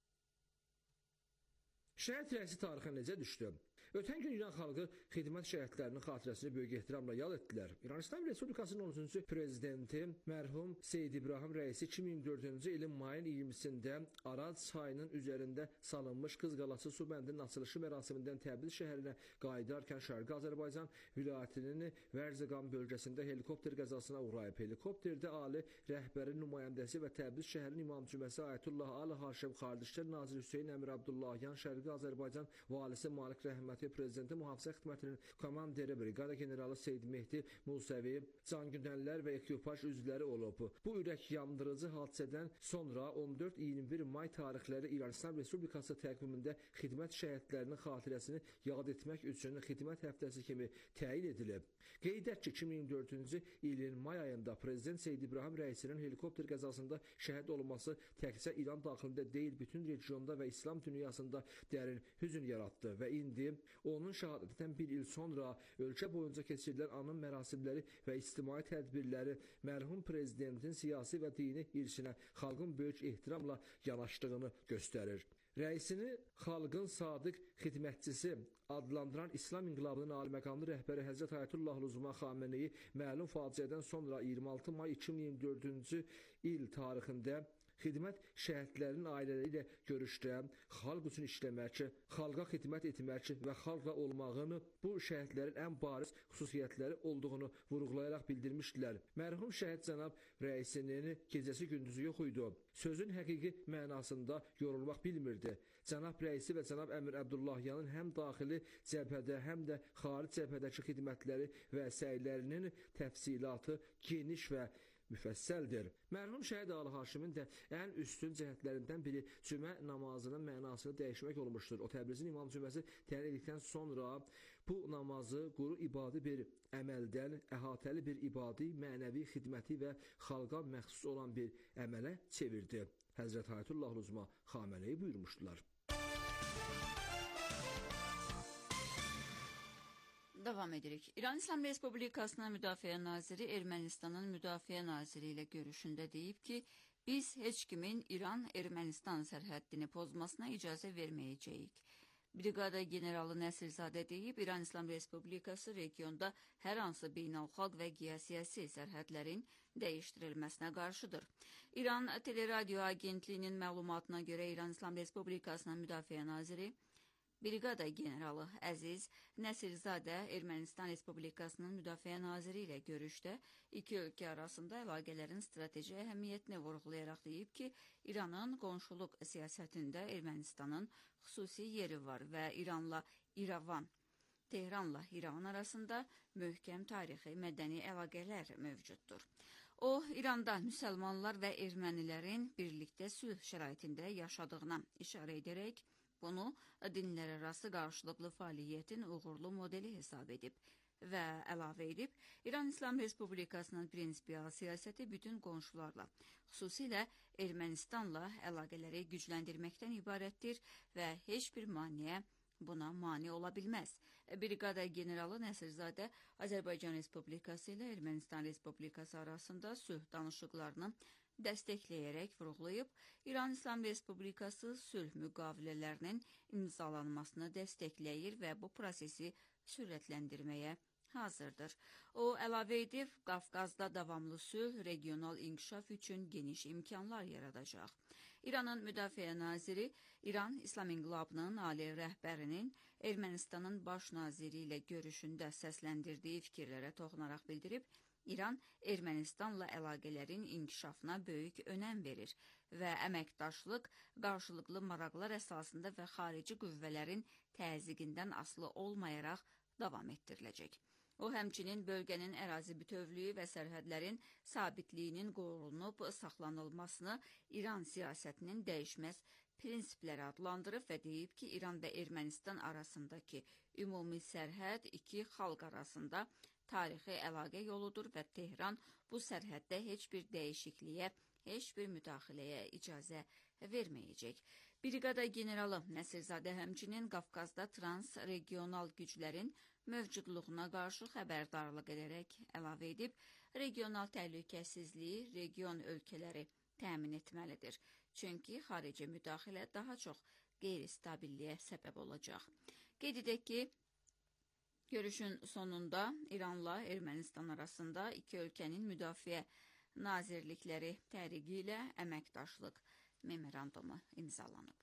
Şəhid rəisi tarixə necə düşdü? Ötən gün İran xalqı xidmət şəhidlərinin xatirəsini böyük ehtiramla yad etdilər. İran İslam Respublikasının on üçüncü prezidenti mərhum Seyid İbrahim rəisi iki min iyirmi dördüncü ilin mayın iyirmisində Araz çayının üzərində salınmış Qız Qalası su bəndinin açılışı mərasimindən Təbriz şəhərinə qayıdarkən Şərqi Azərbaycan vilayətinin Vərzəqan bölgəsində helikopter qəzasına uğrayıb. Helikopterdə ali rəhbərin nümayəndəsi və Təbriz şəhərinin İmam Cüməsi Ayətullah Ali Haşim Xarici Nazir Hüseyn Əmir Abdullahyan, Şərqi Azərbaycan valisi Malik Rəhməti Prezidenti Mühafizə Xidmətinin komandiri Briqada generalı Seyid Mehdi Musəvi, cangüdənlər və ekipaj üzvləri olub. Bu ürək yandırıcı hadisədən sonra on dörd iyirmi bir may tarixləri İran İslam Respublikası təqvimində xidmət şəhidlərinin xatirəsini yad etmək üçün xidmət həftəsi kimi təyin edilib. Qeyd edək ki, iki min iyirmi dördüncü ilin may ayında Prezident Seyid İbrahim rəisinin helikopter qəzasında şəhid olması təkcə İran daxilində deyil, bütün regionda və İslam dünyasında dərin hüzün yaratdı və indi onun şəhadətindən bir il sonra ölkə boyunca keçirilən anım mərasimləri və ictimai tədbirləri mərhum prezidentin siyasi və dini irsinə xalqın böyük ehtiramla yanaşdığını göstərir. Rəisini xalqın sadiq xidmətçisi adlandıran İslam İnqilabının aliməqamlı rəhbəri Həzrət Ayətullah Lüzma Xameneyi məlum faciədən sonra iyirmi altı may iki min iyirmi dördüncü il tarixində xidmət şəhidlərinin ailələri ilə görüşdə xalq üçün işləmək, xalqa xidmət etmək və xalqla olmağını bu şəhidlərin ən bariz xüsusiyyətləri olduğunu vurğulayaraq bildirmişdilər. Mərhum şəhid cənab rəisinin gecəsi gündüzü yox idi. Sözün həqiqi mənasında yorulmaq bilmirdi. Cənab rəisi və cənab Əmir Abdullahyanın həm daxili cəbhədə, həm də xarici cəbhədəki xidmətləri və səylərinin təfsilatı geniş və müfəssəldir. Mərhum Şəhid Ali Haşimin də ən üstün cəhətlərindən biri cümə namazının mənasını dəyişmək olmuşdur. O Təbrizin İmam Cüməsi təyin edildikdən sonra bu namazı quru ibadi bir əməldən əhatəli bir ibadi, mənəvi xidməti və xalqa məxsus olan bir əmələ çevirdi. Həzrət Ayətullah Uzma Xameneyi buyurmuşdular. Davam edirik. İran İslam Respublikasının Müdafiə Naziri Ermənistanın Müdafiə Naziri ilə görüşündə deyib ki, biz heç kimin İran-Ermənistan sərhəddini pozmasına icazə verməyəcəyik. Briqada generalı Nəsirzadə deyib, İran İslam Respublikası regionda hər hansı beynəlxalq və geosiyasi sərhədlərin dəyişdirilməsinə qarşıdır. İran Teleradio Agentliyinin məlumatına görə İran İslam Respublikasının Müdafiə Naziri Briqada generalı Əziz Nəsirzadə Ermənistan Respublikasının Müdafiə Naziri ilə görüşdə iki ölkə arasında əlaqələrin strateji əhəmiyyətini vurğulayaraq deyib ki, İranın qonşuluq siyasətində Ermənistanın xüsusi yeri var və İranla İrəvan, Tehranla İrəvan arasında möhkəm tarixi, mədəni əlaqələr mövcuddur. O, İranda müsəlmanlar və ermənilərin birlikdə sülh şəraitində yaşadığına işarə edərək, bunu dinlərarası qarşılıqlı fəaliyyətin uğurlu modeli hesab edib və əlavə edib, İran İslam Respublikasının prinsipial siyasəti bütün qonşularla, xüsusilə Ermənistanla əlaqələri gücləndirməkdən ibarətdir və heç bir maneə buna mane ola bilməz. Briqada generalı Nəsirzadə Azərbaycan Respublikası ilə Ermənistan Respublikası arasında sülh danışıqlarını dəstəkləyərək vurğulayıb, İran İslam Respublikası sülh müqavilələrinin imzalanmasını dəstəkləyir və bu prosesi sürətləndirməyə hazırdır. O, əlavə edib, Qafqazda davamlı sülh, regional inkişaf üçün geniş imkanlar yaradacaq. İranın Müdafiə Naziri, İran İslam İnqilabının ali rəhbərinin Ermənistanın baş naziri ilə görüşündə səsləndirdiyi fikirlərə toxunaraq bildirib, İran Ermənistanla əlaqələrin inkişafına böyük önəm verir və əməkdaşlıq qarşılıqlı maraqlar əsasında və xarici qüvvələrin təzyiqindən asılı olmayaraq davam etdiriləcək. O, həmçinin bölgənin ərazi bütövlüyü və sərhədlərin sabitliyinin qorunub saxlanılmasını İran siyasətinin dəyişməz prinsipləri adlandırıb və deyib ki, İran və Ermənistan arasındakı ümumi sərhəd iki xalq arasında tarixi əlaqə yoludur və Tehran bu sərhəddə heç bir dəyişikliyə, heç bir müdaxiləyə icazə verməyəcək. Briqada generalı Nəsirzadə həmçinin Qafqazda transregional güclərin mövcudluğuna qarşı xəbərdarlıq edərək əlavə edib, regional təhlükəsizliyi region ölkələri təmin etməlidir. Çünki xarici müdaxilə daha çox qeyri-stabilliyə səbəb olacaq. Qeyd edək ki, görüşün sonunda İranla Ermənistan arasında iki ölkənin müdafiə nazirlikləri təriqi ilə əməkdaşlıq memorandumu imzalanıb.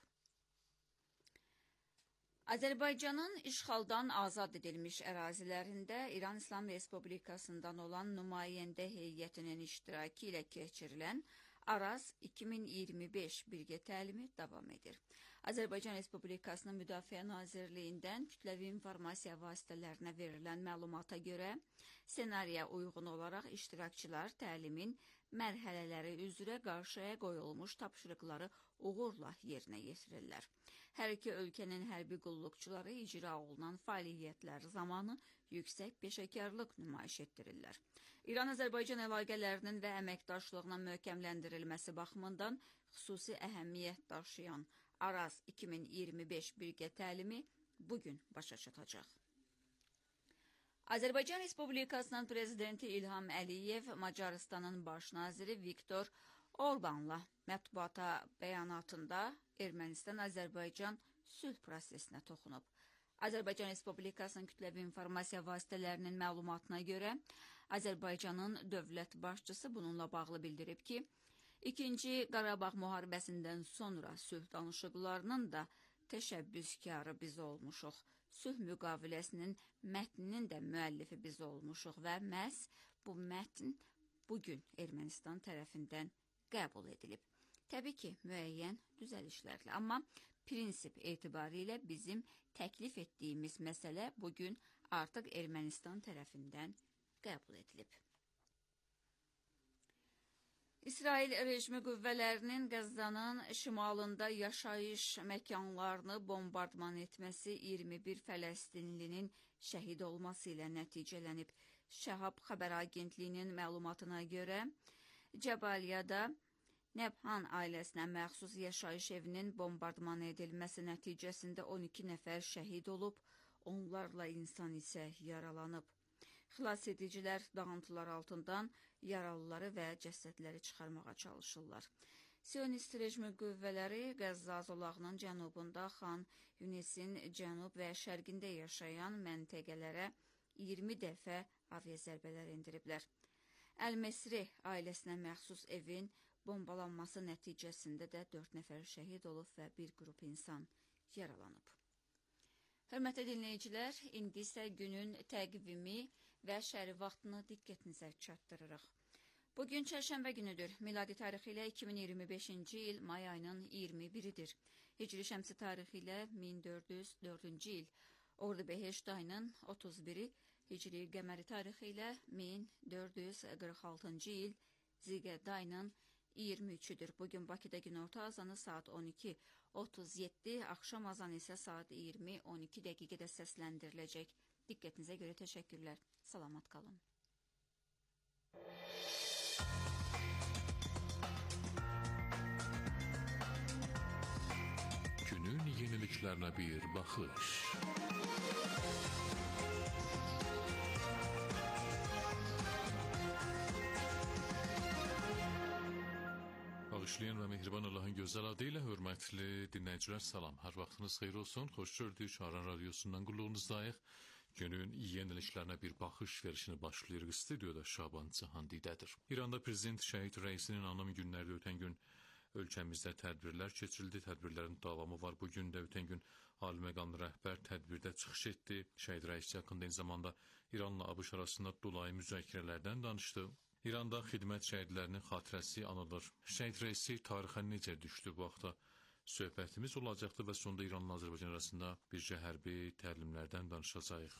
Azərbaycanın işğaldan azad edilmiş ərazilərində İran İslam Respublikasından olan nümayəndə heyətinin iştirakı ilə keçirilən Araz iki min iyirmi beş birgə təlimi davam edir. Azərbaycan Respublikasının Müdafiə Nazirliyindən kütləvi informasiya vasitələrinə verilən məlumata görə, ssenariyə uyğun olaraq iştirakçılar təlimin mərhələləri üzrə qarşıya qoyulmuş tapşırıqları uğurla yerinə yetirirlər. Hər iki ölkənin hərbi qulluqçuları icra olunan fəaliyyətlər zamanı yüksək peşəkarlıq nümayiş etdirirlər. İran-Azərbaycan əlaqələrinin və əməkdaşlığının möhkəmləndirilməsi baxımından xüsusi əhəmiyyət daşıyan Araz iki min iyirmi beş birgə təlimi bugün başa çatacaq. Azərbaycan Respublikasının Prezidenti İlham Əliyev Macarıstanın baş naziri Viktor Orbanla mətbuata bəyanatında Ermənistan-Azərbaycan sülh prosesinə toxunub. Azərbaycan Respublikasının kütləvi informasiya vasitələrinin məlumatına görə Azərbaycanın dövlət başçısı bununla bağlı bildirib ki, İkinci Qarabağ müharibəsindən sonra sülh danışıqlarının da təşəbbüskarı biz olmuşuq. Sülh müqaviləsinin mətninin də müəllifi biz olmuşuq və məhz bu mətn bugün Ermənistan tərəfindən qəbul edilib. Təbii ki, müəyyən düzəlişlərlə, amma prinsip etibarilə bizim təklif etdiyimiz məsələ bugün artıq Ermənistan tərəfindən qəbul edilib. İsrail rejimi qüvvələrinin Qəzzanın şimalında yaşayış məkanlarını bombardman etməsi iyirmi bir Fələstinlinin şəhid olması ilə nəticələnib. Şəhab xəbər agentliyinin məlumatına görə Cəbaliyada Nəbhan ailəsinə məxsus yaşayış evinin bombardman edilməsi nəticəsində on iki nəfər şəhid olub, onlarla insan isə yaralanıb. Xilas edicilər dağıntılar altından yaralıları və cəsədləri çıxarmağa çalışırlar. Sionist rejimi qüvvələri Qəzza zolağının cənubunda Xan Yunesin cənub və şərqində yaşayan məntəqələrə iyirmi dəfə aviazərbələr endiriblər. Əl-Mesri ailəsinə məxsus evin bombalanması nəticəsində də dörd nəfər şəhid olub və bir qrup insan yaralanıb. Hörmətli dinləyicilər, indi isə günün təqvimi və şəhəri vaxtını diqqətinizə çatdırırıq. Bugün çərşənbə günüdür. Miladi tarixi ilə iki min iyirmi beşinci il may ayının iyirmi biridir. Hicri şəmsi tarixi ilə min dörd yüz dördüncü il. Ordu Behişt ayının otuz biri, Hicri qəməri tarixi ilə min dörd yüz qırx altıncı il. Zilqədə ayının iyirmi üçüdür. Bugün Bakıda günorta azanı saat on iki otuz yeddi, axşam azanı isə saat iyirmi on iki dəqiqədə səsləndiriləcək. Diqqətinizə görə təşəkkürlər. Salamat qalın. Günün yeniliklərine bir baxış. Bağışlayan və mehriban Allahın gözəl adı ilə hörmətli dinləyicilər, salam. Hər vaxtınız xeyir olsun. Xoş gördük. Aran radiosundan qulluğunuzdayıq. Günün yeniliklərine bir baxış verişini başlayırıq. Stüdyoda Şaban Cihandidədir. İranda Prezident Şəhid Rəisinin anım günlərdə ötən gün ölkəmizdə tədbirlər keçirildi. Tədbirlərin davamı var. Bugün də ötən gün ali məqamlı rəhbər tədbirdə çıxış etdi. Şəhid Rəis yaxında eyni zamanda İranla ABŞ arasında dolayı müzakirələrdən danışdı. İranda xidmət şəhidlərinin xatirəsi anılır. Şəhid Rəisi tarixə necə düşdü bu vaxtda söhbətimiz olacaqdır və sonda İranla Azərbaycan arasında bircə hərbi təlimlərdən danışacağıq.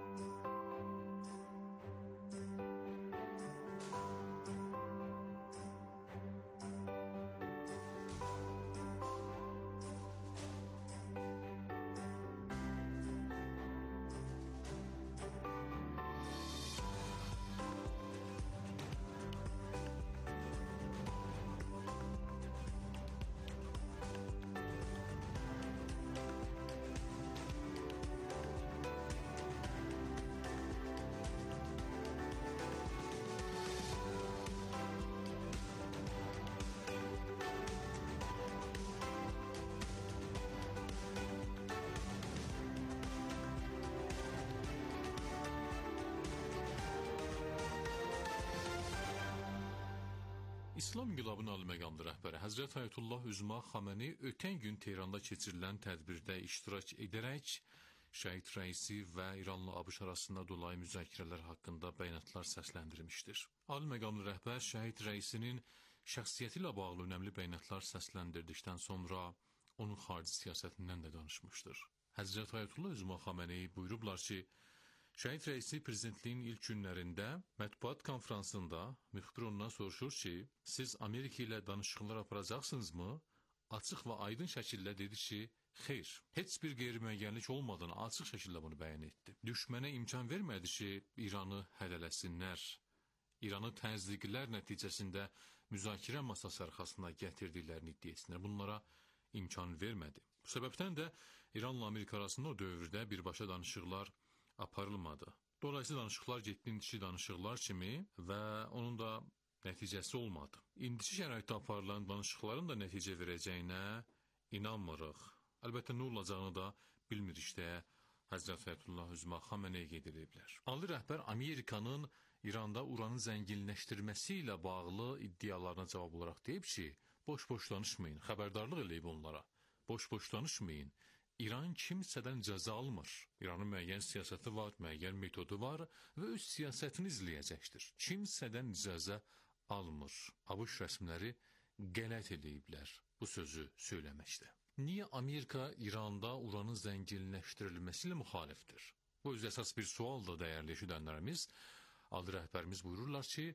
İslam İnqilabının ali məqamlı rəhbəri Həzrət Ayətullah Üzma Xamenei ötən gün Tehranda keçirilən tədbirdə iştirak edərək Şəhid Rəisi və İranla ABŞ arasında dolayı müzakirələr haqqında bəyanatlar səsləndirmişdir. Ali məqamlı rəhbər Şəhid Rəisinin şəxsiyyəti ilə bağlı önəmli bəyanatlar səsləndirdikdən sonra onun xarici siyasətindən də danışmışdır. Həzrət Ayətullah Üzma Xamenei buyurublar ki, Şəhid Rəisi prezidentliyin ilk günlərində mətbuat konfransında müxbir ondan soruşur ki, siz Amerika ilə danışıqlar aparacaqsınızmı? Açıq və aydın şəkildə dedi ki, xeyr, heç bir qeyri-müəyyənlik olmadan açıq şəkildə bunu bəyan etdi. Düşmənə imkan vermədi ki, İranı hədələsinlər. İranı təzyiqlər nəticəsində müzakirə masası arxasına gətirdiklərini iddia etsinlər. Bunlara imkan vermədi. Bu səbəbdən də İranla Amerika arasında o dövrdə birbaşa danışıqlar aparılmadı. Dolayısıyla danışıqlar getdi-indiki danışıqlar kimi və onun da nəticəsi olmadı. İndiki şəraitdə aparılan danışıqların da nəticə verəcəyinə inanmırıq. Əlbəttə nə olacağını da bilmirik deyə Həzrət Ayətullah Üzma Xamenei qeyd ediblər. Ali rəhbər Amerikanın İranda uranı zənginləşdirməsi ilə bağlı iddialarına cavab olaraq deyib ki, boş-boş danışmayın, xəbərdarlıq eləyib onlara. Boş-boş danışmayın. İran kimsədən cəza almır. İranın müəyyən siyasəti var, müəyyən metodu var və öz siyasətini izləyəcəkdir. Kimsədən cəza almır. ABŞ rəsmiləri qələt eləyiblər bu sözü söyləməkdə. Niyə Amerika İranda uranın zənginləşdirilməsi ilə müxalifdir? Bu öz əsas bir sualdır, dəyərli eşidənlərimiz. Ali rəhbərimiz buyururlar ki,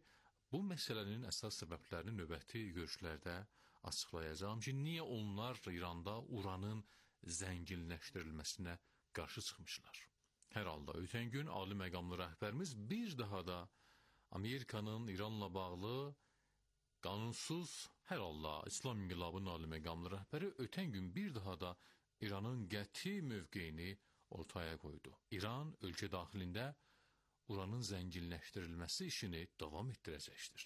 Bu məsələnin əsas səbəblərini növbəti görüşlərdə açıqlayacağam ki, niyə onlar İranda uranın zənginləşdirilməsinə qarşı çıxmışlar. Hər halda ötən gün ali məqamlı rəhbərimiz bir daha da Amerikanın İranla bağlı qanunsuz, hər halda İslam İnqilabının ali məqamlı rəhbəri ötən gün bir daha da İranın qəti mövqeyini ortaya qoydu. İran ölkə daxilində uranın zənginləşdirilməsi işini davam etdirəcəkdir.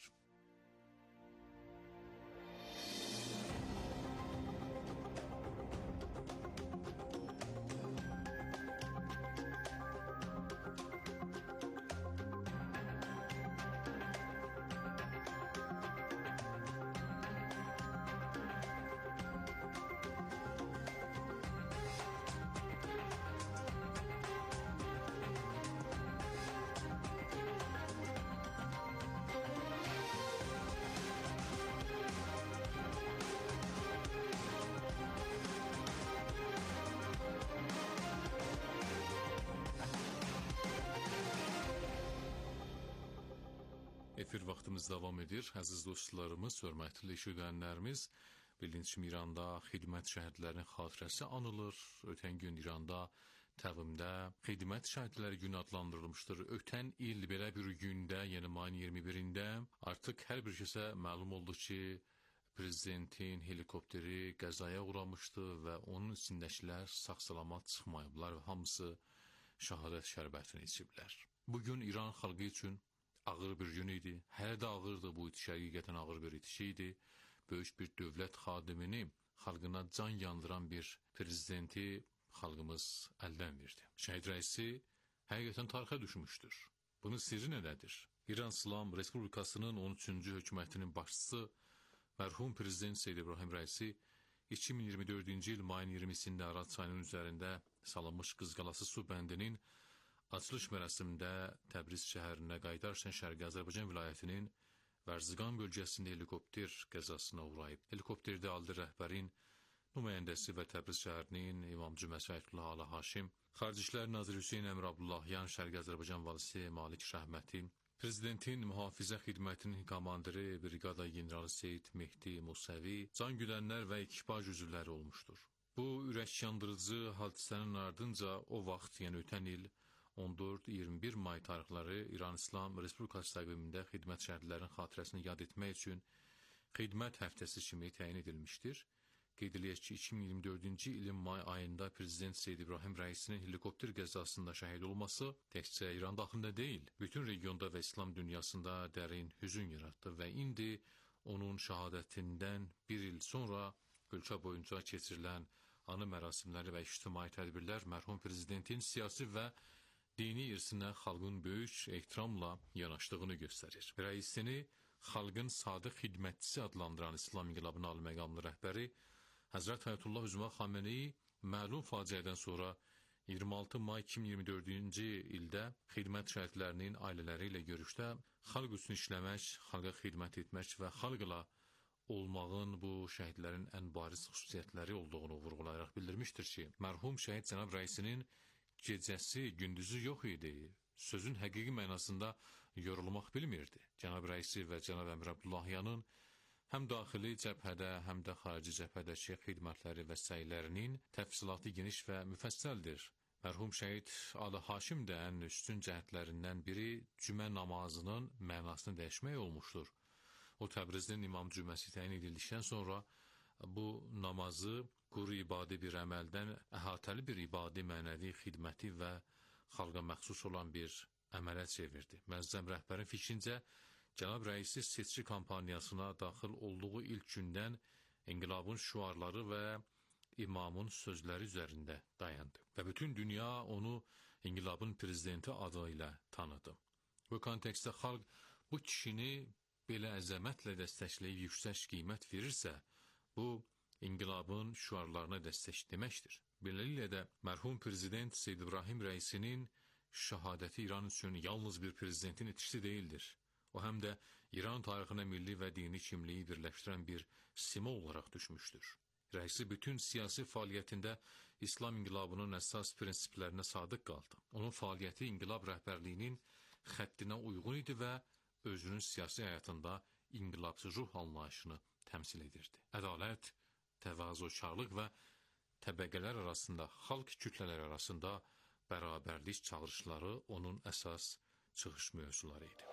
Efir vaxtımız davam edir. Əziz dostlarımız, hörmətli eşidənlərimiz, bildiyiniz kimi İranda xidmət şəhidlərinin xatirəsi anılır. Ötən gün İranda təqvimdə xidmət şəhidləri günü adlandırılmışdır. Ötən il belə bir gündə, yəni mayın iyirmi birində artıq hər bir kəsə məlum oldu ki, prezidentin helikopteri qəzaya uğramışdı və onun içindəkilər sağ-salamat çıxmayıblar və hamısı şəhadət şərbətini içiblər. Bugün İran xalqı üçün ağır bir gün idi. Hələ də ağırdı, bu itiş həqiqətən ağır bir itiş idi. Böyük bir dövlət xadimini, xalqına can yandıran bir prezidenti xalqımız əldən verdi. Şəhid rəisi həqiqətən tarixə düşmüşdür. Bunun sirri nədədir? İran İslam Respublikasının on üçüncü hökumətinin başçısı mərhum prezident Seyid İbrahim Rəisi iki min iyirmi dördüncü il mayın iyirmisində Araz çayının üzərində salınmış Qızqalası su bəndinin açılış mərasimində Təbriz şəhərinə qayıdarkən Şərqi Azərbaycan vilayətinin Vərziqan bölgəsində helikopter qəzasına uğrayıb. Helikopterdə ali rəhbərin nümayəndəsi və Təbriz şəhərinin İmam Cüməsi Ayətullah Ala Haşim, Xarici İşlər Naziri Hüseyn Əmir Abdullahyan, Şərqi Azərbaycan valisi Malik Rəhməti, prezidentin mühafizə xidmətinin komandiri briqada generalı Seyid Mehdi Musəvi, can güdənlər və ekipaj üzvləri olmuşdur. Bu ürəkyandırıcı hadisənin ardınca o vaxt, yəni ötən il on dörd iyirmi bir may tarixləri İran İslam Respublikası təqvimində xidmət şəhidlərinin xatirəsini yad etmək üçün xidmət həftəsi kimi təyin edilmişdir. Qeyd eləyək ki, iki min iyirmi dördüncü ilin may ayında prezident Seyid İbrahim Rəisinin helikopter qəzasında şəhid olması təkcə İran daxilində deyil, bütün regionda və İslam dünyasında dərin hüzün yaratdı və indi onun şəhadətindən bir il sonra ölkə boyunca keçirilən anı mərasimləri və ictimai tədbirlər mərhum prezidentin siyasi və dini irsinə xalqın böyük ehtiramla yanaşdığını göstərir. Rəisini xalqın sadiq xidmətçisi adlandıran İslam İnqilabının ali məqamlı rəhbəri Həzrət Ayətullah Üzma Xameneyi məlum faciədən sonra iyirmi altı may iki min iyirmi dördüncü ildə xidmət şəhidlərinin ailələri ilə görüşdə xalq üçün işləmək, xalqa xidmət etmək və xalqla olmağın bu şəhidlərin ən bariz xüsusiyyətləri olduğunu vurğulayaraq bildirmişdir ki, mərhum şəhid cənab rəisinin gecəsi, gündüzü yox idi. Sözün həqiqi mənasında yorulmaq bilmirdi. Cənab rəisi və cənab Əmir Abdullahyanın həm daxili cəbhədə, həm də xarici cəbhədəki xidmətləri və səylərinin təfsilatı geniş və müfəssəldir. Mərhum şəhid Ali Haşim də ən üstün cəhətlərindən biri cümə namazının mənasını dəyişmək olmuşdur. O Təbrizdən İmam Cüməsi təyin edildikdən sonra bu namazı quru ibadi bir əməldən əhatəli bir ibadi mənəvi xidməti və xalqa məxsus olan bir əmələ çevirdi. Məzzəm rəhbərin fikrincə, cənab rəisi seçki kampaniyasına daxil olduğu ilk gündən inqilabın şüarları və imamın sözləri üzərində dayandı və bütün dünya onu inqilabın prezidenti adı ilə tanıdı. Bu kontekstdə xalq bu kişini belə əzəmətlə dəstəkləyib yüksək qiymət verirsə, bu inqilabın şüarlarına dəstək deməkdir. Beləliklə də mərhum prezident Seyid İbrahim Rəisinin şəhadəti İran üçün yalnız bir prezidentin itişi deyildir. O həm də İran tarixinə milli və dini kimliyi birləşdirən bir simə olaraq düşmüşdür. Rəisi bütün siyasi fəaliyyətində İslam inqilabının əsas prinsiplərinə sadiq qaldı. Onun fəaliyyəti inqilab rəhbərliyinin xəttinə uyğun idi və özünün siyasi həyatında inqilabçı ruh anlayışını təmsil edirdi. Ədalət, təvazökarlıq və təbəqələr arasında, xalq kütlələri arasında bərabərlik çağırışları onun əsas çıxış mövzuları idi.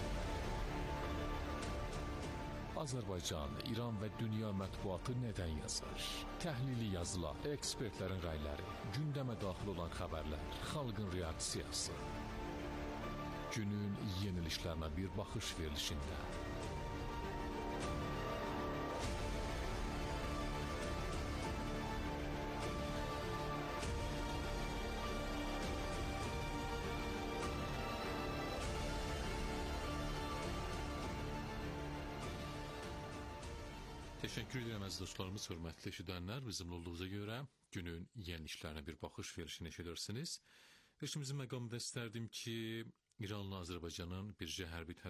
Azərbaycan, İran və dünya mətbuatı nədən yazır? Təhlili yazılar, ekspertlərin rəyləri, gündəmə daxil olan xəbərlər, xalqın reaksiyası. Günün yenilişlərinə bir baxış verilişində. Təşəkkür edirəm əziz dostlarımız, hörmətli eşidənlər. Bizimlə olduğunuza görə günün yenilişlərinə bir baxış verişini eşidirsiniz. Eşimizin məqamında istərdim ki, İranla Azərbaycanın bircə hərbi